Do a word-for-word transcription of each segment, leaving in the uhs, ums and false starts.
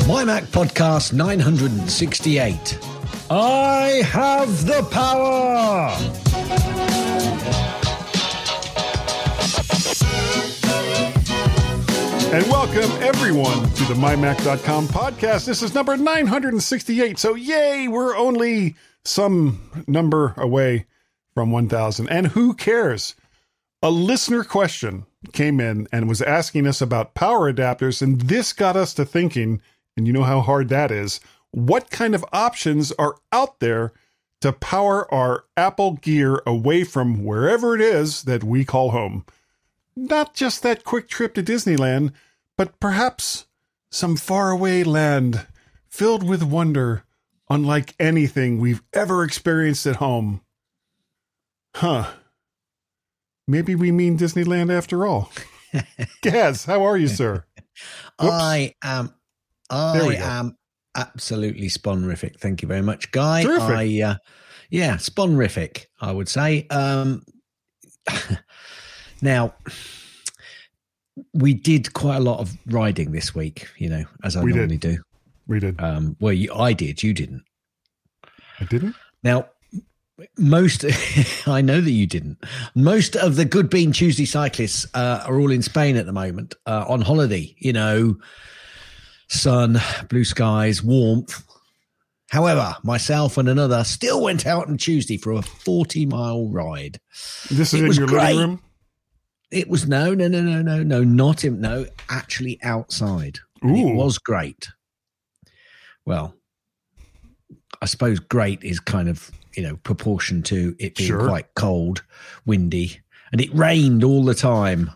My Mac Podcast nine hundred sixty-eight. I have the power! And welcome, everyone, to the my mac dot com podcast. This is number nine hundred sixty-eight. So, yay, we're only some number away from one thousand. And who cares? A listener question came in and was asking us about power adapters, and this got us to thinking, and you know how hard that is, what kind of options are out there to power our Apple gear away from wherever it is that we call home? Not just that quick trip to Disneyland, but perhaps some faraway land filled with wonder, unlike anything we've ever experienced at home. Huh. Maybe we mean Disneyland after all. Gaz, how are you, sir? Whoops. I am, I am absolutely sponsorific. Thank you very much, Guy. Terrific. I, uh, yeah, sponsorific, I would say. Um, now, we did quite a lot of riding this week, you know, as I we normally did. do. We did. Um, well, you, I did. You didn't. I didn't? Now, most, I know that you didn't. Most of the Good Bean Tuesday cyclists uh, are all in Spain at the moment uh, on holiday, you know, sun, blue skies, warmth. However, myself and another still went out on Tuesday for a forty mile ride. This is It in was your great. living room? It was no, no, no, no, no, no, not in, no, actually outside. And Ooh. it was great. Well, I suppose great is kind of, you know, proportion to it being Sure. quite cold, windy, and it rained all the time.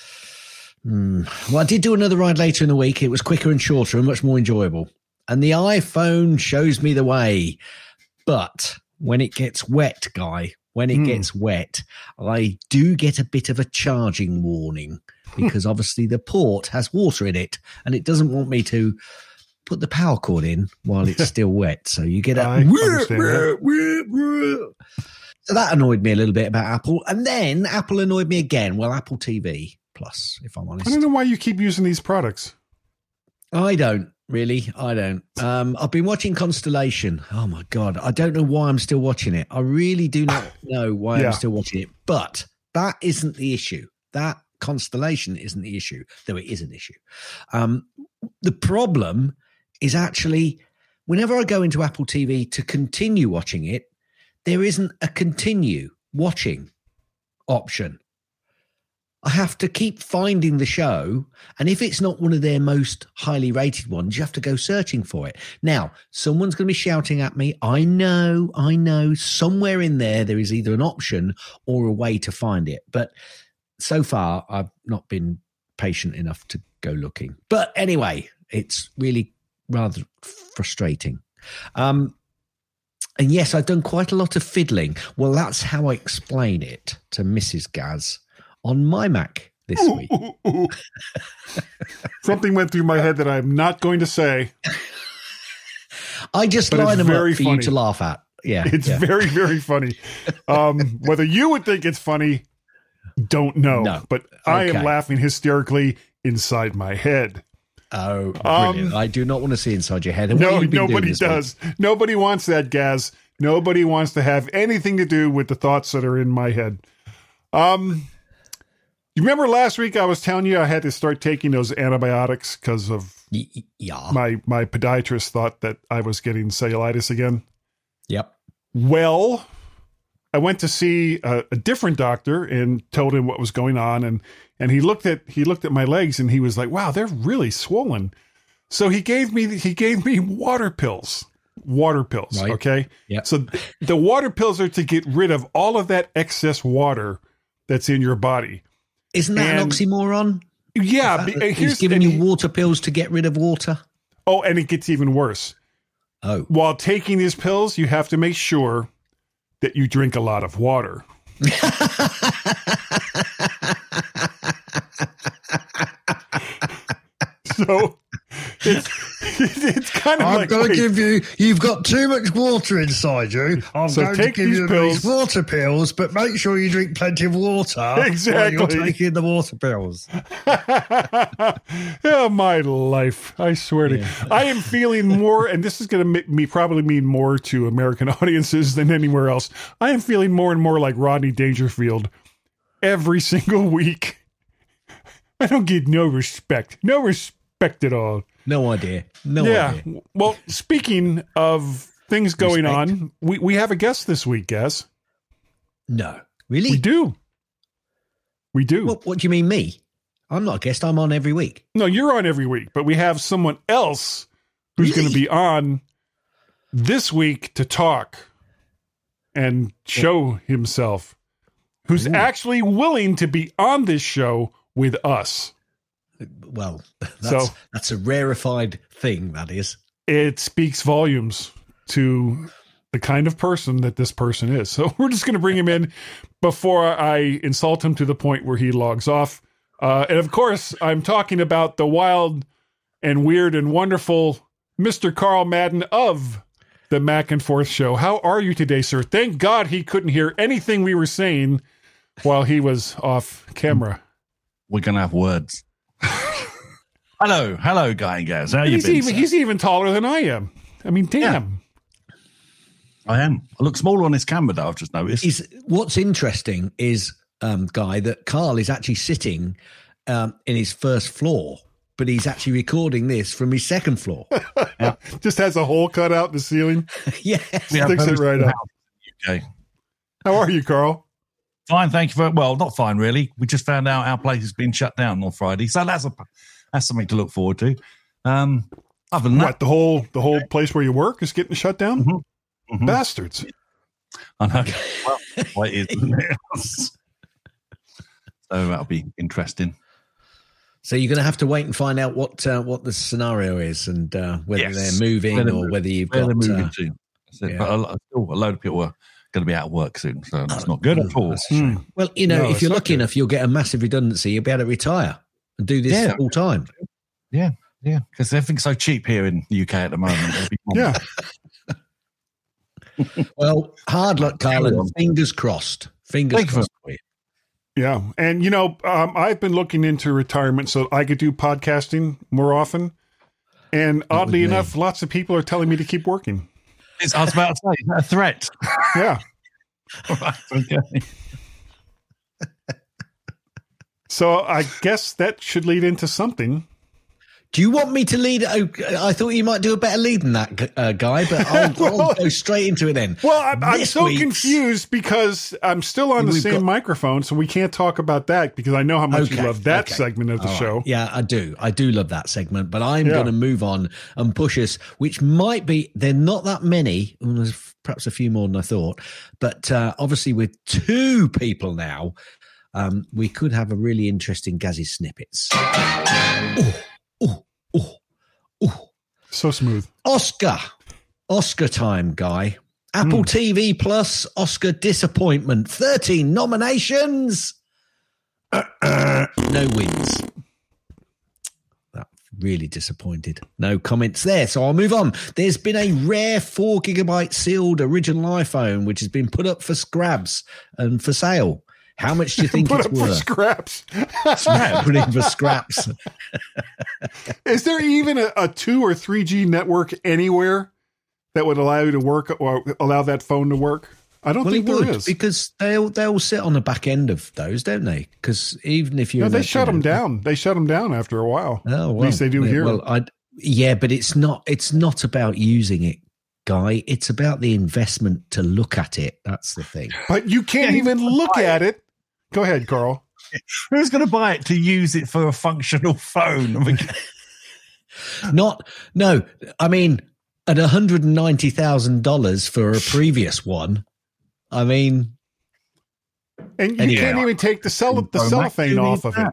Mm. Well, I did do another ride later in the week. It was quicker and shorter and much more enjoyable. And the iPhone shows me the way. But when it gets wet, Guy, when it Mm. gets wet, I do get a bit of a charging warning because obviously the port has water in it and it doesn't want me to put the power cord in while it's still wet. So you get a... I understand that. So that annoyed me a little bit about Apple. And then Apple annoyed me again. Well, Apple T V Plus, if I'm honest. I don't know why you keep using these products. I don't. Really, I don't. Um, I've been watching Constellation. Oh, my God. I don't know why I'm still watching it. I really do not know why Yeah. I'm still watching it. But that isn't the issue. That Constellation isn't the issue, though it is an issue. Um, the problem is actually whenever I go into Apple T V to continue watching it, there isn't a continue watching option. I have to keep finding the show, and if it's not one of their most highly rated ones, you have to go searching for it. Now, someone's going to be shouting at me. I know, I know. Somewhere in there, there is either an option or a way to find it. But so far, I've not been patient enough to go looking. But anyway, it's really rather frustrating. Um, and yes, I've done quite a lot of fiddling. Well, that's how I explain it to Missus Gaz on my Mac this Ooh, week. ooh, ooh. Something went through my head that I'm not going to say. I just But line it's them very up for funny. you to laugh at. Yeah, It's yeah. very, very funny. Um, whether you would think it's funny, don't know. No. But I am Okay. laughing hysterically inside my head. Oh, Um, brilliant. I do not want to see inside your head. And what No, have you been doing nobody this week? does. Nobody wants that, Gaz. Nobody wants to have anything to do with the thoughts that are in my head. Um, you remember last week I was telling you I had to start taking those antibiotics because of Y- y- yeah. my, my podiatrist thought that I was getting cellulitis again. Yep. Well, I went to see a, a different doctor and told him what was going on, and and he looked at he looked at my legs and he was like, "Wow, they're really swollen." So he gave me he gave me water pills. Water pills, Right. okay? Yep. So th- the water pills are to get rid of all of that excess water that's in your body. Isn't that And- an oxymoron? Yeah, That- be- he's here's giving and you he- water pills to get rid of water? Oh, and it gets even worse. Oh. While taking these pills, you have to make sure that you drink a lot of water. So it's It's kind of I'm like, going to wait, give you, you've got too much water inside you. I'm So going to take give these you pills. these water pills, but make sure you drink plenty of water Exactly. while you're taking the water pills. oh, my life. I swear to Yeah. I am feeling more, and this is going to make me probably mean more to American audiences than anywhere else. I am feeling more and more like Rodney Dangerfield every single week. I don't get no respect. No respect at all. No idea. No yeah. idea. Well, speaking of things going Respect. on, we, we have a guest this week, Gaz. No. Really? We do. We do. What, what do you mean, me? I'm not a guest. I'm on every week. No, you're on every week, but we have someone else who's Really? going to be on this week to talk and show himself, who's Ooh. actually willing to be on this show with us. Well, that's, So- that's a rarefied thing, that is. It speaks volumes to the kind of person that this person is. So we're just going to bring him in before I insult him to the point where he logs off. Uh, and of course, I'm talking about the wild and weird and wonderful Mister Carl Madden of the Mac and Forth Show. How are you today, sir? Thank God he couldn't hear anything we were saying while he was off camera. We're going to have words. hello, hello, Guy and Gaz. How you He's been? even, sir? he's even taller than I am. I mean, damn. I am. I look smaller on this camera, though, I've just noticed. Is what's interesting is, um, Guy, that Carl is actually sitting um, in his first floor, but he's actually recording this from his second floor. Just has a hole cut out in the ceiling. Yes. We have Sticks it very right small up. house in the U K. How are you, Carl? Fine, thank you very well. Not fine, really. We just found out our place has been shut down on Friday, so that's a that's something to look forward to. Um, other than that, What, the whole the whole place where you work is getting shut down? Mhm. Mhm. Bastards. I know. Well, well, it is, isn't it? So that'll be interesting. So you're going to have to wait and find out what uh, what the scenario is and uh, whether Yes. they're moving Where they're or moving. whether you've Where got. they're moving Uh, to. That's it. yeah. But a, lo- still, a load of people are going to be out of work soon, so that's not good at all. that's a shame. Well, you know, No, if it's you're not lucky good. enough, you'll get a massive redundancy. You'll be able to retire and do this Yeah. full time. Yeah, yeah, because everything's so cheap here in the U K at the moment. It'll be fun. Yeah. Well, hard luck, Carl, Carry on. and fingers crossed. Fingers Thank you for- crossed for you. Yeah. And, you know, um, I've been looking into retirement so I could do podcasting more often. And oddly with me. enough, lots of people are telling me to keep working. It's- I was about to say, is that a threat? Yeah. Right, okay. So I guess that should lead into something. Do you want me to lead? Oh, I thought you might do a better lead than that, uh, Guy, but I'll, Well- I'll go straight into it then. Well, I'm, I'm This so week's- confused because I'm still on the We've same got- microphone, so we can't talk about that because I know how much you Okay, love that okay. segment of the All right. show. Yeah, I do. I do love that segment, but I'm Yeah. going to move on and push us, which might be, they're not that many. Well, there's perhaps a few more than I thought, but uh, obviously with two people now, um, we could have a really interesting Gazzy snippets. Oh, oh, oh, oh. So smooth. Oscar. Oscar time, Guy. Apple T V Plus Oscar disappointment. thirteen nominations. No wins. That really disappointed. No comments there. So I'll move on. There's been a rare four gigabyte sealed original iPhone, which has been put up for scrabs and for sale. How much do you think Put it's up for worth? scraps. Yeah, putting for scraps. Is there even a, a two or three G network anywhere that would allow you to work or allow that phone to work? I don't Well, think it there would is. because they'll they'll sit on the back end of those, don't they? Because even if you No, they shut them down. They shut them down after a while. Oh, well, At least they do yeah, here. Well, I yeah, but it's not it's not about using it, Guy. It's about the investment to look at it. That's the thing. But you can't Yeah, even you can look buy at it. Go ahead, Carl. Who's going to buy it to use it for a functional phone? I mean, Not no. I mean, at one hundred and ninety thousand dollars for a previous one. I mean, And you Anyway. can't even take the cell the Pro Max, cellophane you off need of it.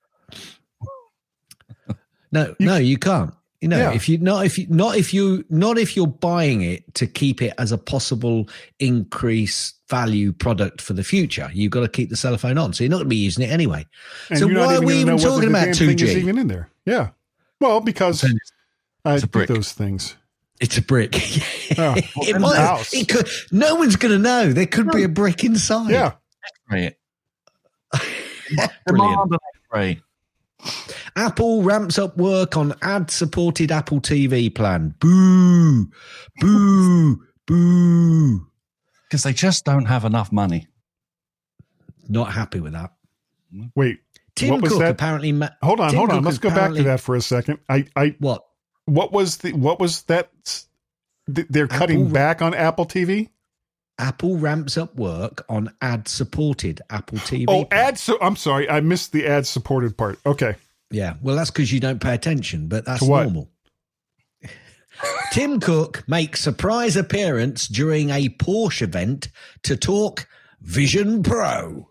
that. no, no, you can't. You know, Yeah. if you not if you not if you not if you're buying it to keep it as a possible increase value product for the future, you've got to keep the cellophane on. So you're not going to be using it anyway. And So you're not why are even we gonna even know whether talking the about damn two thing is G? even in there. Yeah. Well, because I It's a brick. do those things. It's a brick. Oh, it in might, the house. it could, no one's going to know. There could be a brick inside. Yeah. X-ray it. Brilliant. Demand an X-ray. Apple ramps up work on ad-supported Apple T V plan. Boo, boo, boo. Because they just don't have enough money. Not happy with that. Wait. Tim what was Cook that? apparently. Ma- Hold on, Tim hold on. Cook Let's go back apparently- to that for a second. I, I, What? what was the, what was that? th- They're cutting Apple- back on Apple T V. Apple ramps up work on ad-supported Apple T V. Oh, plan. ad. So I'm sorry, I missed the ad supported part. Okay. Yeah, well, that's because you don't pay attention, but that's To what? normal. Tim Cook makes surprise appearance during a Porsche event to talk Vision Pro.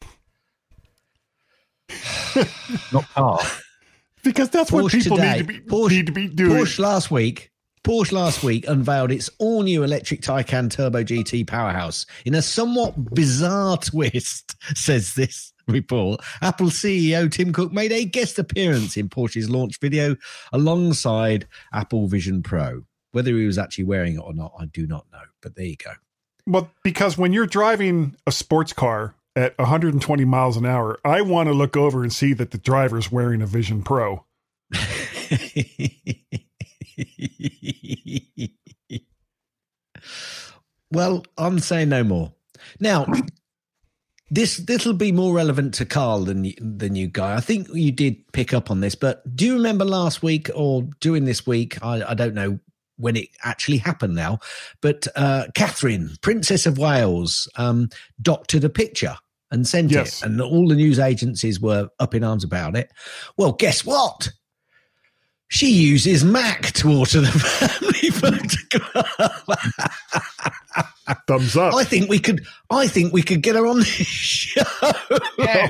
Not car. Because that's what Porsche people today. need to be Porsche, need to be doing. Porsche last week. Porsche last week unveiled its all-new electric Taycan Turbo G T powerhouse in a somewhat bizarre twist, says this report. Apple C E O Tim Cook made a guest appearance in Porsche's launch video alongside Apple Vision Pro. Whether he was actually wearing it or not, I do not know. But there you go. Well, because when you're driving a sports car at one hundred twenty miles an hour, I want to look over and see that the driver's wearing a Vision Pro. Well, I'm saying no more. Now, this this will be more relevant to Carl than than you, Guy. I think you did pick up on this, but do you remember last week or during this week? I, I don't know when it actually happened now, but uh, Catherine, Princess of Wales, um, doctored a picture and sent Yes. it, and all the news agencies were up in arms about it. Well, guess what? She uses Mac to alter the family photograph. Thumbs up. I think we could. I think we could get her on this show. Yeah.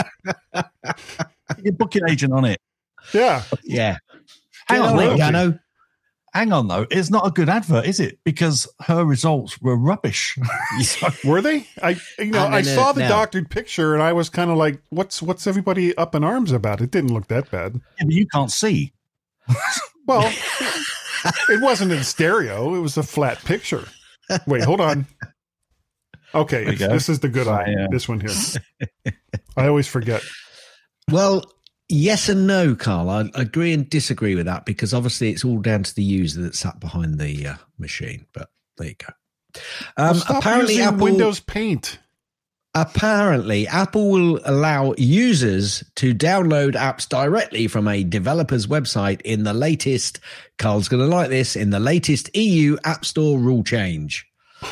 Your booking agent on it. Yeah. Yeah. Hang Get on, it, though. Gano. Hang on, though. It's not a good advert, is it? Because her results were rubbish. Were they? I you know, And I then, saw uh, the now- doctored picture and I was kind of like, what's what's everybody up in arms about? It didn't look that bad. Yeah, but you can't see. Well, it wasn't in stereo. It was a flat picture. Wait, hold on. Okay, There you it's- go. this is the good eye. Yeah. This one here. I always forget. Well, yes and no, Carl. I agree and disagree with that because obviously it's all down to the user that sat behind the uh, machine. But there you go. Um, Well, stop apparently, using Apple. Windows Paint. Apparently, Apple will allow users to download apps directly from a developer's website in the latest, Carl's going to like this, in the latest E U App Store rule change.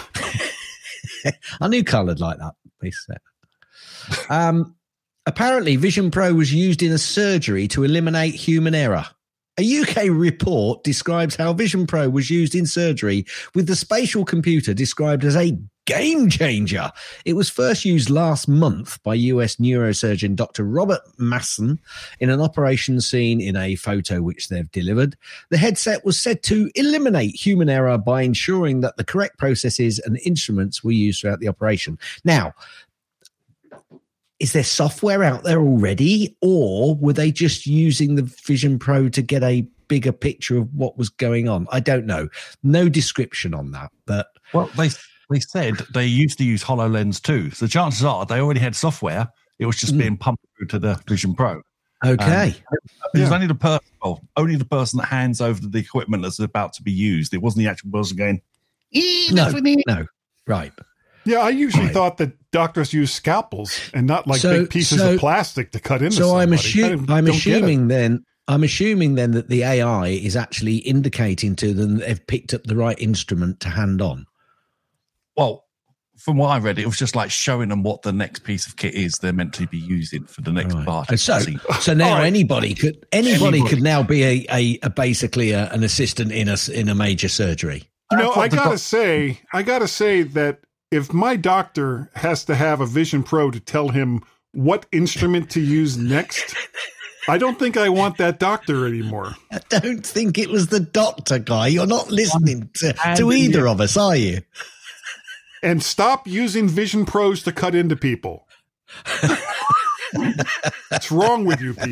I knew Carl would like that. Please. Um, apparently, Vision Pro was used in a surgery to eliminate human error. A U K report describes how Vision Pro was used in surgery with the spatial computer described as a game changer. It was first used last month by U S neurosurgeon Doctor Robert Masson in an operation scene in a photo which they've delivered. The headset was said to eliminate human error by ensuring that the correct processes and instruments were used throughout the operation. Now, is there software out there already, or were they just using the Vision Pro to get a bigger picture of what was going on? I don't know. No description on that, but Well, they they said they used to use HoloLens too. So chances are they already had software. It was just Mm. being pumped through to the Vision Pro. okay. It was Yeah. only the person, well, only the person that hands over the equipment that's about to be used. It wasn't the actual person going, "Eh, No, that's what we need." no, right. Yeah, I usually Right. thought that doctors use scalpels and not like So- big pieces so- of plastic to cut into So I'm, somebody. I assu- don't- I'm don't get it. assuming then. I'm assuming then that the A I is actually indicating to them that they've picked up the right instrument to hand on. Well, from what I read, it was just like showing them what the next piece of kit is they're meant to be using for the next Right. part. And so, See, so now All right. anybody could anybody, Anybody. could now be a, a, a basically a, an assistant in a s- in a major surgery. You know, That's what I the gotta doc- say, I gotta say that if my doctor has to have a Vision Pro to tell him what instrument to use next, I don't think I want that doctor anymore. I don't think it was the doctor, Guy. You're not listening to, And to either you- of us, are you? And stop using Vision Pros to cut into people. What's wrong with you people?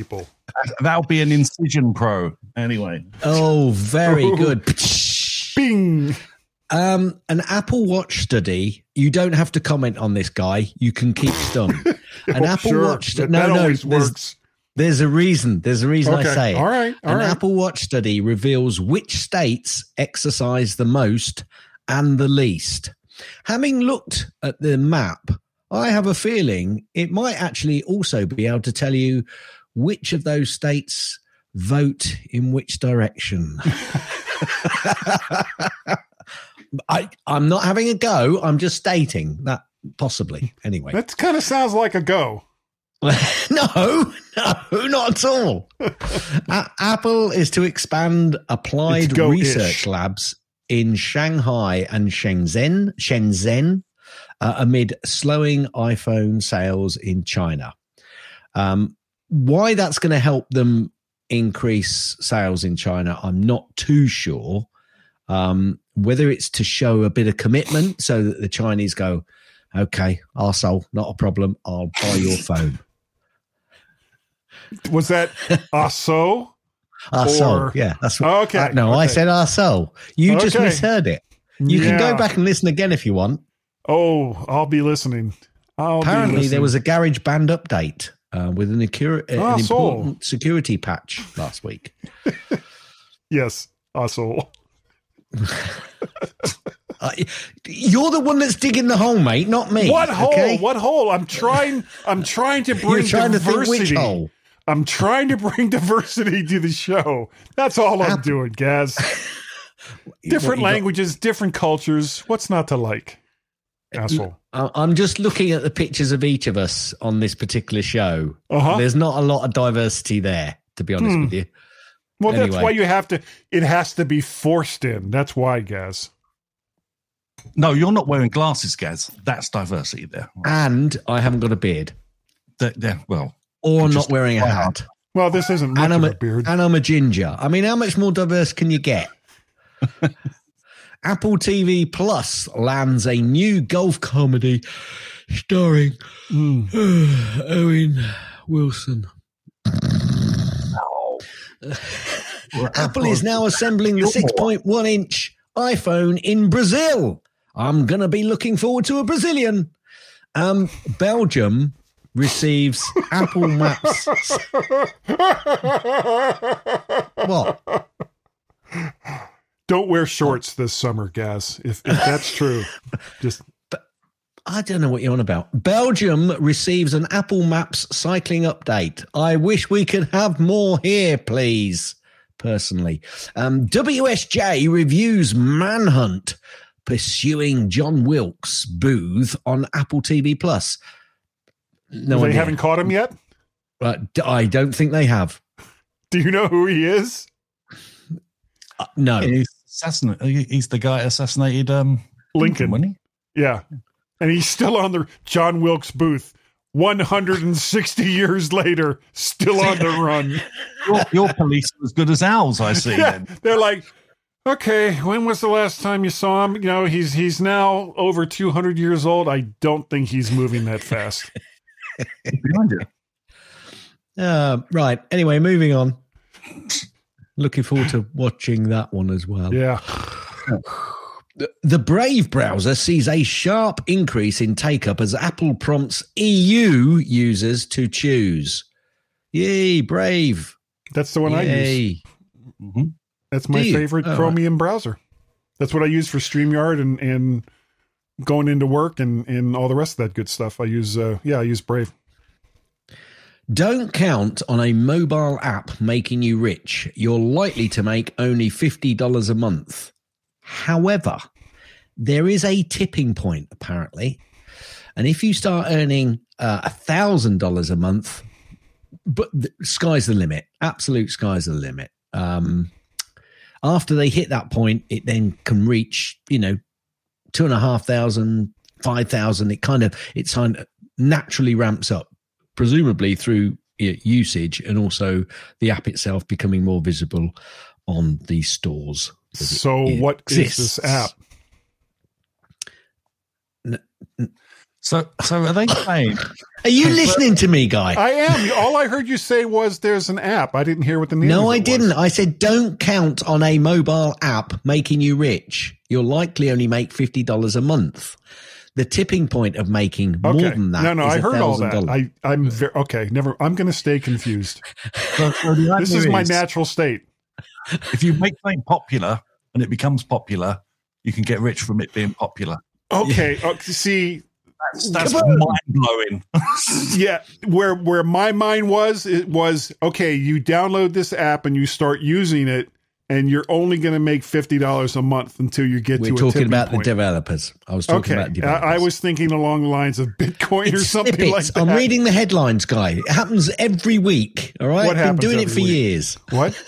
That'll be an Incision Pro anyway. Oh, very Ooh. good. Bing. Um, an Apple Watch study. You don't have to comment on this, guy. You can keep stum. An Oh, Apple sure. Watch study. That, No, that no. always There's, works. there's a reason. There's a reason Okay. I say it. All right. All An right. Apple Watch study reveals which states exercise the most and the least. Having looked at the map, I have a feeling it might actually also be able to tell you which of those states vote in which direction. I, I'm not having a go. I'm just stating that possibly. Anyway. That kind of sounds like a go. no, no, not at all. A- Apple is to expand applied It's go-ish. research labs in Shanghai and Shenzhen, Shenzhen uh, amid slowing iPhone sales in China. Um, why that's going to help them increase sales in China, I'm not too sure. Um, whether it's to show a bit of commitment so that the Chinese go, okay, arsehole, not a problem. I'll buy your phone. Was that aso? Arsehole. Or- Yeah, that's what. Okay, uh, no, I okay. said arsehole. You just Okay. misheard it. You can Yeah. go back and listen again if you want. Oh, I'll be listening. I'll Apparently, be listening. there was a garage band update uh, with an, accura- uh, Ah, an so. important security patch last week. Yes, aso. Uh, you're the one that's digging the hole, mate, not me. What hole? okay? What hole? I'm trying. I'm trying to bring You're trying diversity. to think which hole. I'm trying to bring diversity to the show. That's all I'm App- doing, Gaz. Different What you got- languages, different cultures. What's not to like? Asshole. I- I'm just looking at the pictures of each of us on this particular show. Uh-huh. There's not a lot of diversity there, to be honest Hmm. with you. Well, that's Anyway. why you have to. It has to be forced in. That's why, Gaz. No, you're not wearing glasses, Gaz. That's diversity there. And I haven't got a beard Th- yeah, well, or Just- not wearing a hat. Well, this isn't much And I'm, of a, a beard. and I'm a ginger. I mean, how much more diverse can you get? Apple T V Plus lands a new golf comedy starring Mm. Owen Wilson. Apple is now assembling the six point one inch iPhone in Brazil. I'm going to be looking forward to a Brazilian. Um, Belgium receives Apple Maps. What? Don't wear shorts this summer, Gaz. If, if that's true, just I don't know what you're on about. Belgium receives an Apple Maps cycling update. I wish we could have more here, please. Personally, um, W S J reviews Manhunt pursuing John Wilkes Booth on Apple T V Plus. No, they idea. haven't caught him yet. Uh, d- I don't think they have. Do you know who he is? Uh, no. he's, assassinate, he's the guy assassinated um, Lincoln. wasn't he? Yeah, and he's still on the John Wilkes Booth. one hundred sixty years later, still on the run. Your, your police are as good as ours, I see. Yeah, Then. they're like, okay, when was the last time you saw him? You know, he's he's now over two hundred years old. I don't think he's moving that fast. Behind you. Uh, right. Anyway, moving on. Looking forward to watching that one as well. Yeah. The Brave browser sees a sharp increase in take-up as Apple prompts E U users to choose. Yay, Brave. That's the one I use. Yay. Mm-hmm. That's my Do you? favorite Oh, Chromium browser. That's what I use for StreamYard and, and going into work and, and all the rest of that good stuff. I use, uh, yeah, I use Brave. Don't count on a mobile app making you rich. You're likely to make only fifty dollars a month. However, there is a tipping point, apparently. And if you start earning uh, one thousand dollars a month, but the sky's the limit. Absolute sky's the limit. Um, after they hit that point, it then can reach, you know, two and a half thousand, five thousand. It kind of, it kind of naturally ramps up, presumably through usage and also the app itself becoming more visible on the stores. So it what is exists. this app? So, so are they saying? Are you listening to me, Guy? I am. All I heard you say was there's an app. I didn't hear what the name No, of it I didn't. was. I said don't count on a mobile app making you rich. You'll likely only make fifty dollars a month. The tipping point of making more Okay. than that No, no, is I heard all that. one thousand dollars. I, I'm very, okay. Never. I'm going to stay confused. So, so the This idea is my is, natural state. If you make something popular and it becomes popular, you can get rich from it being popular. Okay. uh, see, That's, that's mind blowing. yeah, where where my mind was, it was okay. You download this app and you start using it, and you're only going to make fifty dollars a month until you get We're to a talking tipping about point. the developers. I was talking Okay, about developers. I, I was thinking along the lines of Bitcoin or It's something snippets. like that. I'm reading the headlines, Guy. It happens every week. All right, What I've happens been doing it every for week? years. What?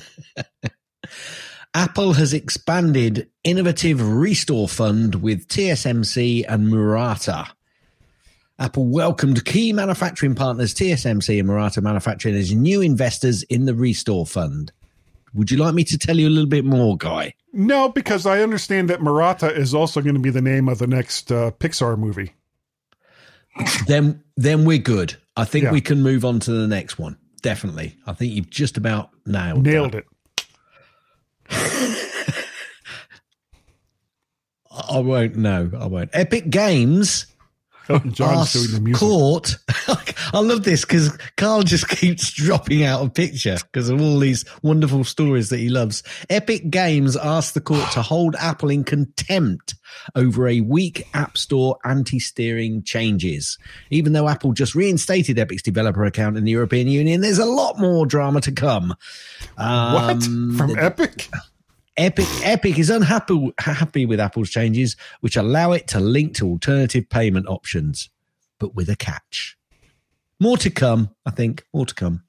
Apple has expanded innovative restore fund with T S M C and Murata. Apple welcomed key manufacturing partners T S M C and Murata Manufacturing as new investors in the restore fund. Would you like me to tell you a little bit more, Guy? No, because I understand that Murata is also going to be the name of the next uh, Pixar movie. Then, then we're good. I think Yeah. we can move on to the next one. Definitely. I think you've just about nailed Nailed that. it. I won't. No, I won't. Epic Games Elton John's doing the music. Court. I love this because Carl just keeps dropping out of picture because of all these wonderful stories that he loves. Epic Games asked the court to hold Apple in contempt over a weak App Store anti-steering changes. Even though Apple just reinstated Epic's developer account in the European Union, there's a lot more drama to come. What? Um, From the- Epic? Epic Epic is unhappy happy with Apple's changes, which allow it to link to alternative payment options, but with a catch. More to come, I think. More to come.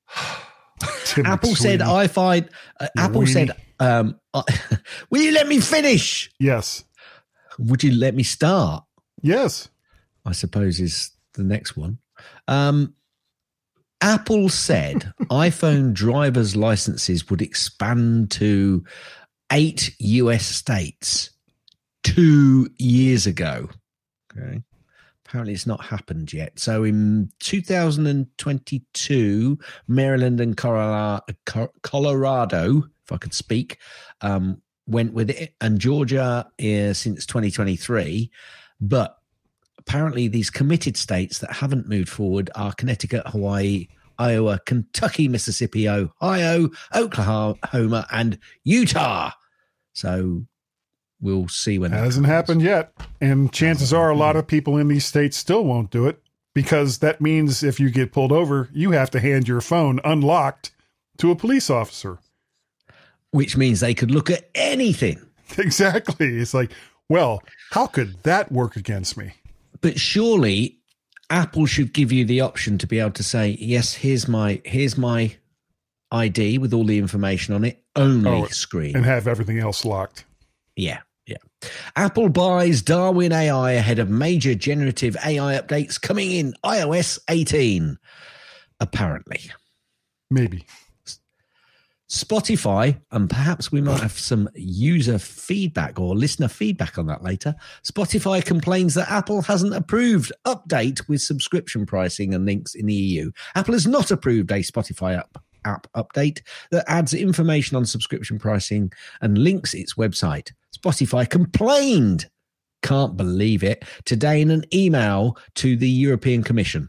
Tim Apple said, McSweeney. "I find." Uh, You Apple weenie. said, um, uh, "Will you let me finish? Yes. Would you let me start?" Yes. I suppose is the next one. Um, Apple said iPhone driver's licenses would expand to eight U S states two years ago. Okay. Apparently it's not happened yet. So in two thousand twenty-two, Maryland and Colorado, Colorado if I could speak, um, went with it, and Georgia is since twenty twenty-three. But apparently these committed states that haven't moved forward are Connecticut, Hawaii, Iowa, Kentucky, Mississippi, Ohio, Oklahoma, and Utah. So we'll see when that Hasn't happens. happened yet. And chances are a lot of people in these states still won't do it because that means if you get pulled over, you have to hand your phone unlocked to a police officer. Which means they could look at anything. Exactly. It's like, well, how could that work against me? But surely Apple should give you the option to be able to say, yes, here's my here's my I D with all the information on it, only Oh, screen. And have everything else locked. Yeah, yeah. Apple buys Darwin A I ahead of major generative A I updates coming in iOS eighteen, apparently. Maybe. Spotify, and perhaps we might have some user feedback or listener feedback on that later. Spotify complains that Apple hasn't approved update with subscription pricing and links in the E U. Apple has not approved a Spotify app, app update that adds information on subscription pricing and links its website. Spotify complained, can't believe it, today in an email to the European Commission.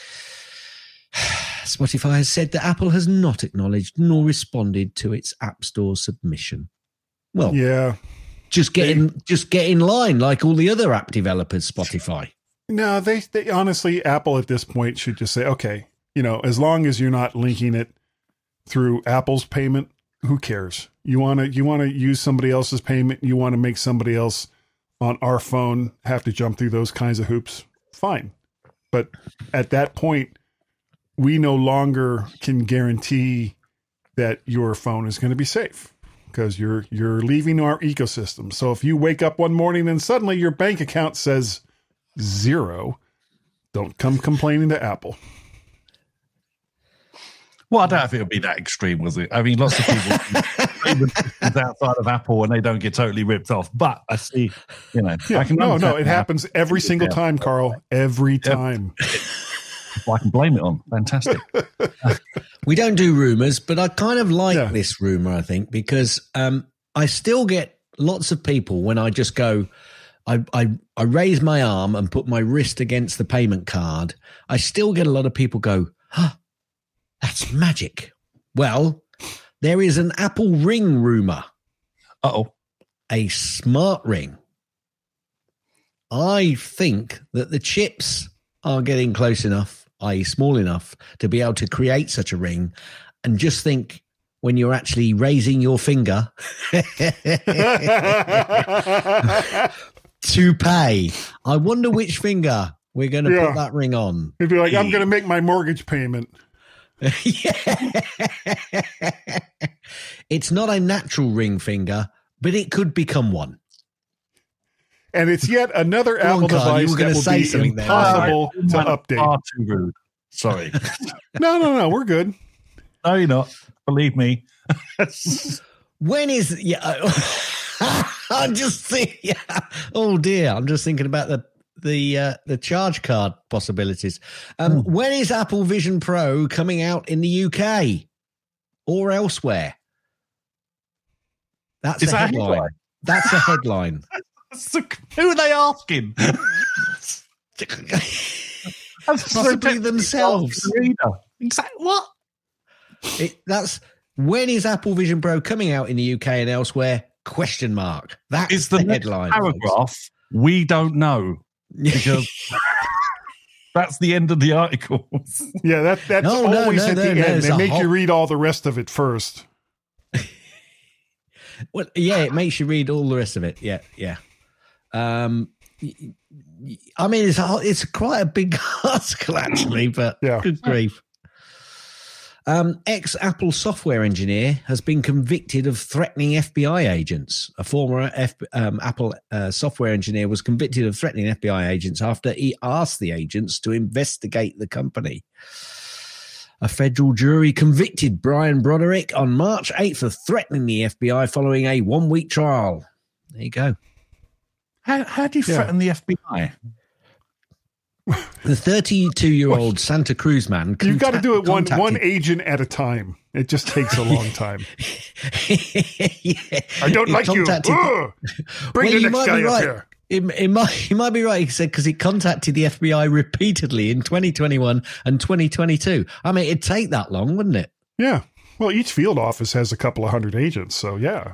Spotify has said that Apple has not acknowledged nor responded to its App Store submission. Well, Yeah. just get in, just get in line like all the other app developers. Spotify. No, they, they honestly, Apple at this point should just say, okay, you know, as long as you're not linking it through Apple's payment, who cares? You want to, you want to use somebody else's payment. You want to make somebody else on our phone have to jump through those kinds of hoops. Fine. But at that point, we no longer can guarantee that your phone is going to be safe because you're, you're leaving our ecosystem. So if you wake up one morning and suddenly your bank account says zero, don't come complaining to Apple. Well, I don't know if it would be that extreme, was it? I mean, lots of people outside of Apple and they don't get totally ripped off. But I see, you know, Yeah, I can no, no, understand it that. happens every single Yeah. time, Carl. Every time. Well, I can blame it on. Fantastic. We don't do rumors, but I kind of like Yeah. this rumor, I think, because um, I still get lots of people when I just go, I, I, I raise my arm and put my wrist against the payment card. I still get a lot of people go, huh, that's magic. Well, there is an Apple Ring rumor, Uh-oh. a smart ring. I think that the chips are getting close enough, that is small enough, to be able to create such a ring. And just think when you're actually raising your finger to pay. I wonder which finger we're going to Yeah. put that ring on. He'd be like, I'm going to make my mortgage payment. Yeah. It's not a natural ring finger, but it could become one. And it's yet another Go on, Apple Carl, you device were that gonna will say be something there. impossible to Far update. too rude. Sorry. No, no, no. We're good. No, you're not. Believe me. When is yeah? I'm just thinking. Yeah. Oh dear, I'm just thinking about the the uh, the charge card possibilities. Um, Hmm. When is Apple Vision Pro coming out in the U K or elsewhere? That's Is a that a headline. headline? That's a headline. Who are they asking? Possibly themselves. Exactly. What? It, that's when is Apple Vision Pro coming out in the U K and elsewhere? Question mark. That's Is the, the next headline. paragraph? We don't know because that's the end of the article. Yeah, that that's No, no, always no, at no, the no, end. it's They a make you whole- read all the rest of it first. Well, yeah, it makes you read all the rest of it. Yeah, yeah. Um, y- y- I mean, it's a, it's quite a big article actually, but Yeah. good grief. Um, ex-Apple software engineer has been convicted of threatening F B I agents. A former F, um, Apple uh, software engineer was convicted of threatening F B I agents after he asked the agents to investigate the company. A federal jury convicted Brian Broderick on March eighth of threatening the F B I following a one-week trial. There you go. How, how do you Yeah. threaten the F B I? The thirty-two-year-old Santa Cruz man. You've got to do it one contacted- one agent at a time. It just takes a long time. Yeah. I don't He like you. contacted- Ugh. Bring Well, the you next might guy be up right. here. It, it might he might be right. He said because he contacted the F B I repeatedly in twenty twenty-one and twenty twenty-two. I mean, it'd take that long, wouldn't it? Yeah. Well, each field office has a couple of hundred agents, so yeah.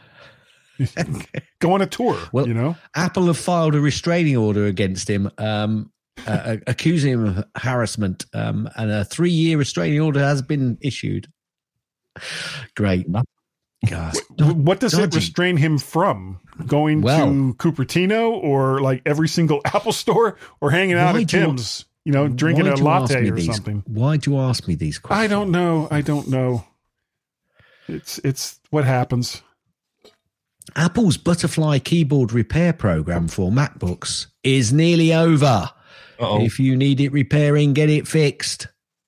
Go on a tour, Well, you know? Apple have filed a restraining order against him, um, uh, accusing him of harassment, um, and a three-year restraining order has been issued. Great. God. What does it dodgy. restrain him from? Going Well- to Cupertino or like every single Apple store or hanging out Why at do you- Tim's, you know, drinking Why a do you ask latte me or these- something? Why do you ask me these questions? I don't know. I don't know. It's it's what happens. Apple's Butterfly keyboard repair program for MacBooks is nearly over. Uh-oh. If you need it repairing, get it fixed.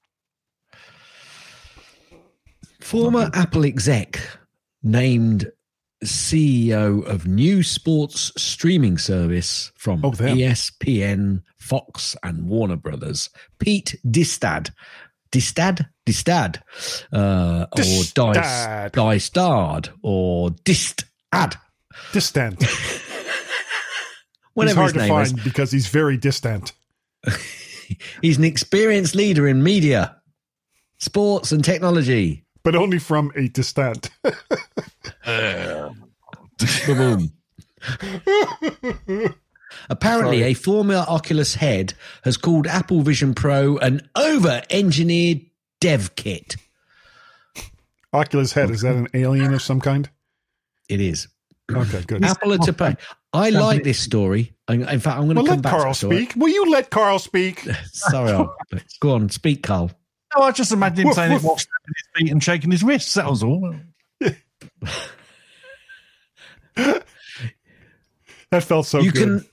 Former Apple exec named C E O of new sports streaming service from Oh, them. E S P N, Fox, and Warner Brothers, Pete Distad. Distad? Distad. Uh, or Dice, Distad. Distad, or Distad. Distant. He's Whatever hard his to name is. find because he's very distant. He's an experienced leader in media, sports, and technology. But only from a distant. Boom. Apparently, Sorry. a former Oculus head has called Apple Vision Pro an over-engineered dev kit. Oculus head, is that an alien of some kind? It is. Okay, good. Apple are to pay. I like this story. In in fact, I'm going to Well, come let back Carl to the story. speak. Will you let Carl speak? Sorry, I'll- go on, speak, Carl. No, I just imagine him Woof, saying it woof. while stamping his feet and shaking his wrists. That was all. That felt so you good. can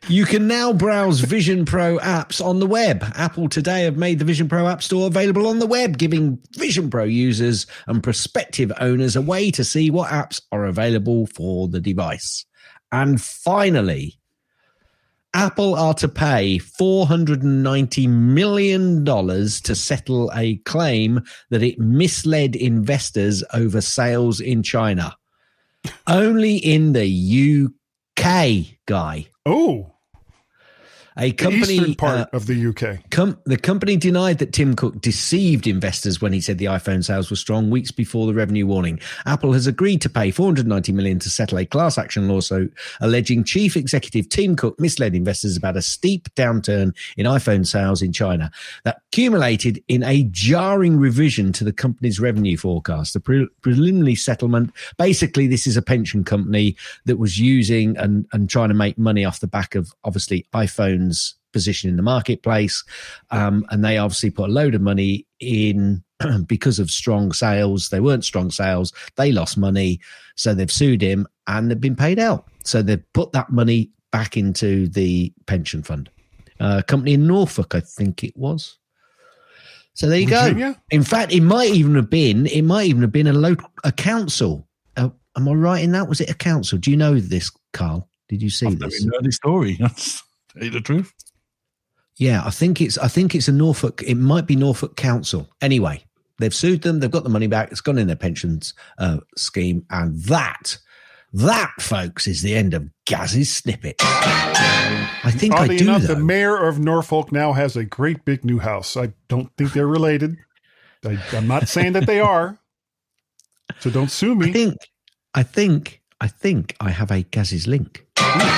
You can now browse Vision Pro apps on the web. Apple today have made the Vision Pro App Store available on the web, giving Vision Pro users and prospective owners a way to see what apps are available for the device. And finally, Apple are to pay four hundred ninety million dollars to settle a claim that it misled investors over sales in China. Only in the U K, Guy. Oh. A company, the eastern part uh, of the U K. Com- the company denied that Tim Cook deceived investors when he said the iPhone sales were strong weeks before the revenue warning. Apple has agreed to pay four hundred ninety million dollars to settle a class action lawsuit alleging chief executive Tim Cook misled investors about a steep downturn in iPhone sales in China that accumulated in a jarring revision to the company's revenue forecast. The pre- preliminary settlement, basically, this is a pension company that was using and, and trying to make money off the back of, obviously, iPhone position in the marketplace, um, and they obviously put a load of money in because of strong sales. They weren't strong sales, they lost money, so they've sued him and they've been paid out. So they've put that money back into the pension fund. A uh, company in Norfolk, I think it was. So there you Virginia? go. In fact, it might even have been it might even have been a local a council. Uh, am I right in that? Was it a council? Do you know this, Carl? Did you see I've this? never heard this story. Tell you the truth. Yeah, I think it's I think it's a Norfolk. It might be Norfolk Council. Anyway, they've sued them. They've got the money back. It's gone in their pensions uh, scheme, and that that folks is the end of Gaz's snippet. I think Oddly I do. enough, though. the mayor of Norfolk now has a great big new house. I don't think they're related. I, I'm not saying that they are. So don't sue me. I think I think I think I have a Gaz's link.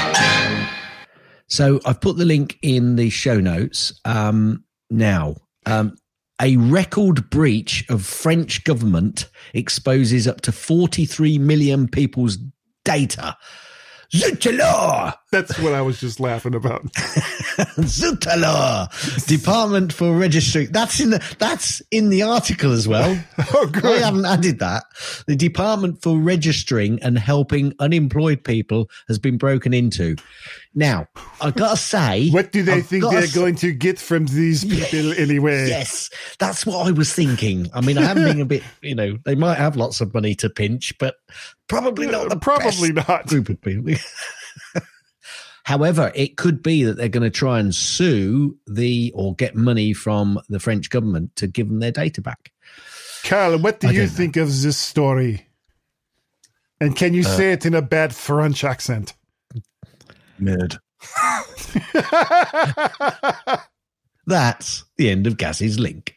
So I've put the link in the show notes. Um, now, um, a record breach of French government exposes up to forty-three million people's data. Zut alors! That's what I was just laughing about. Zut alors! Department for Registering. That's in the that's in the article as well. Oh, good. I haven't added that. The Department for Registering and Helping Unemployed People has been broken into. Now, I've got to say... What do they I've think got they're to going to get from these people anyway? Yes, that's what I was thinking. I mean, I haven't been a bit, you know, they might have lots of money to pinch, but probably not the Probably best not. group of people. However, it could be that they're going to try and sue the or get money from the French government to give them their data back. Carl, what do I you don't think of this story? And can you uh, say it in a bad French accent? Nerd. That's the end of Gaz's link.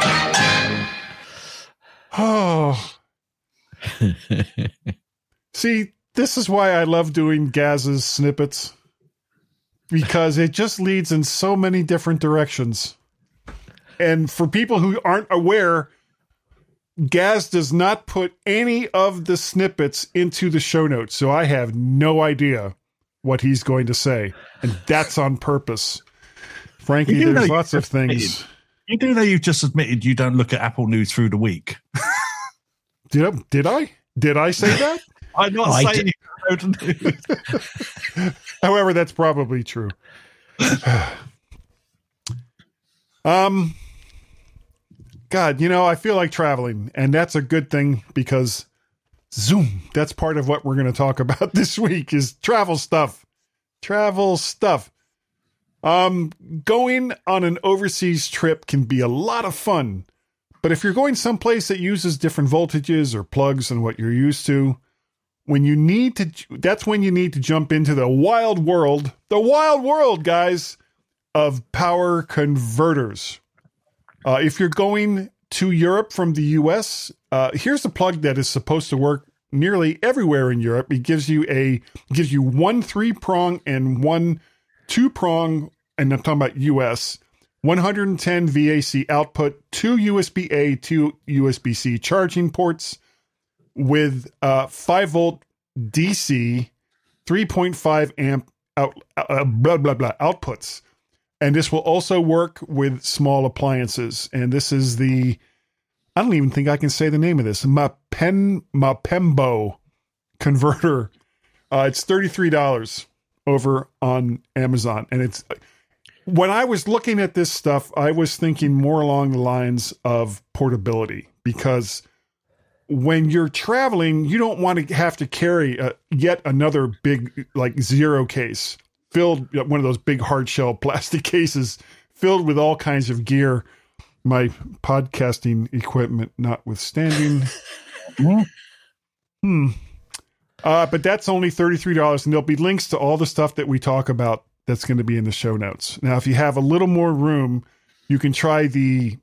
Oh. See, this is why I love doing Gaz's snippets. Because it just leads in so many different directions. And for people who aren't aware, Gaz does not put any of the snippets into the show notes. So I have no idea what he's going to say. And that's on purpose. Frankly, there's lots of things. Admitted, you do know you've just admitted you don't look at Apple News through the week. Did I? Did I, did I say that? I'm not I saying d- you don't do. However, that's probably true. um, God, you know, I feel like traveling, and that's a good thing because Zoom, that's part of what we're going to talk about this week is travel stuff. Travel stuff. Um, going on an overseas trip can be a lot of fun, but if you're going someplace that uses different voltages or plugs than what you're used to, when you need to, that's when you need to jump into the wild world, the wild world, guys, of power converters. Uh, if you're going to Europe from the U S, uh, here's a plug that is supposed to work nearly everywhere in Europe. It gives you a gives you one three prong and one two prong, and I'm talking about U S, one hundred ten V A C output, two U S B A, two U S B C charging ports with uh, five volt D C, three point five amp out uh, blah blah blah outputs. And this will also work with small appliances. And this is the, I don't even think I can say the name of this, Mapen, Mapembo converter. Uh, it's thirty-three dollars. over on Amazon. And it's, when I was looking at this stuff, I was thinking more along the lines of portability, because when you're traveling, you don't want to have to carry a, yet another big, like zero case filled, one of those big hard shell plastic cases filled with all kinds of gear, my podcasting equipment notwithstanding. hmm. Uh, but that's only thirty-three dollars, and there'll be links to all the stuff that we talk about that's going to be in the show notes. Now, if you have a little more room, you can try the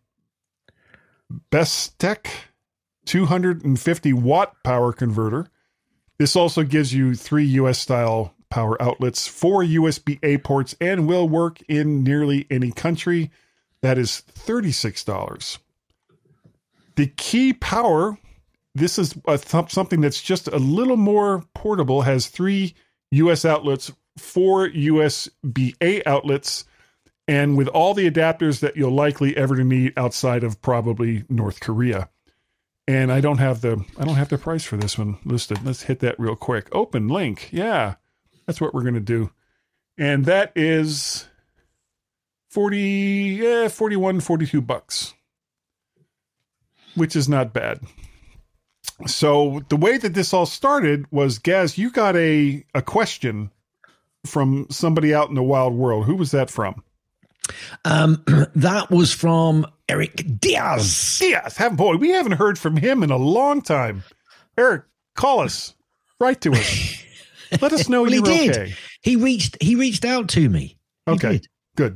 Bestech two hundred fifty watt power converter. This also gives you three U S style power outlets, four U S B A ports, and will work in nearly any country. That is thirty-six dollars. The Key Power, this is a th- something that's just a little more portable, has three U S outlets, four U S B A outlets, and with all the adapters that you'll likely ever need outside of probably North Korea. And I don't have the I don't have the price for this one listed. Let's hit that real quick. Open link. Yeah, that's what we're going to do. And that is forty, eh, forty-one, forty-two bucks, which is not bad. So the way that this all started was, Gaz, you got a, a question from somebody out in the wild world. Who was that from? Um, that was from Eric Diaz. Diaz, have, boy, we haven't heard from him in a long time. Eric, call us. Write to us. Let us know well, you're he did. okay. He reached. He reached out to me. He okay, did. Good.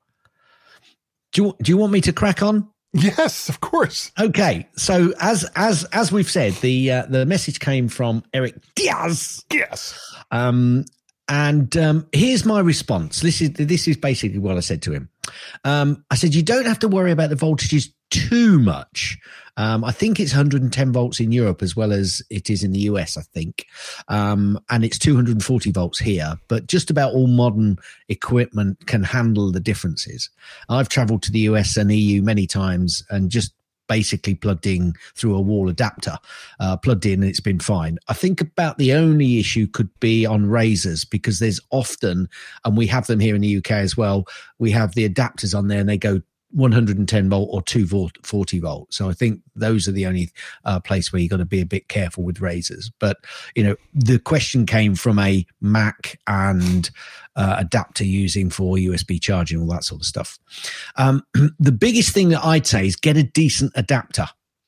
Do you, do you want me to crack on? Yes, of course. Okay, so as as as we've said, the uh, the message came from Eric Diaz. Yes. Um, and um, here's my response. This is this is basically what I said to him. Um, I said, you don't have to worry about the voltages too much. Um, I think it's one hundred ten volts in Europe as well as it is in the U S, I think. Um, and it's two hundred forty volts here, but just about all modern equipment can handle the differences. I've traveled to the U S and E U many times and just basically plugged in through a wall adapter, uh, plugged in, and it's been fine. I think about the only issue could be on razors, because there's often, and we have them here in the U K as well, we have the adapters on there and they go one hundred ten volt or two forty volt. So I think those are the only uh, place where you've got to be a bit careful with razors. But, you know, the question came from a Mac and uh, adapter using for U S B charging, all that sort of stuff. Um, the biggest thing that I'd say is get a decent adapter.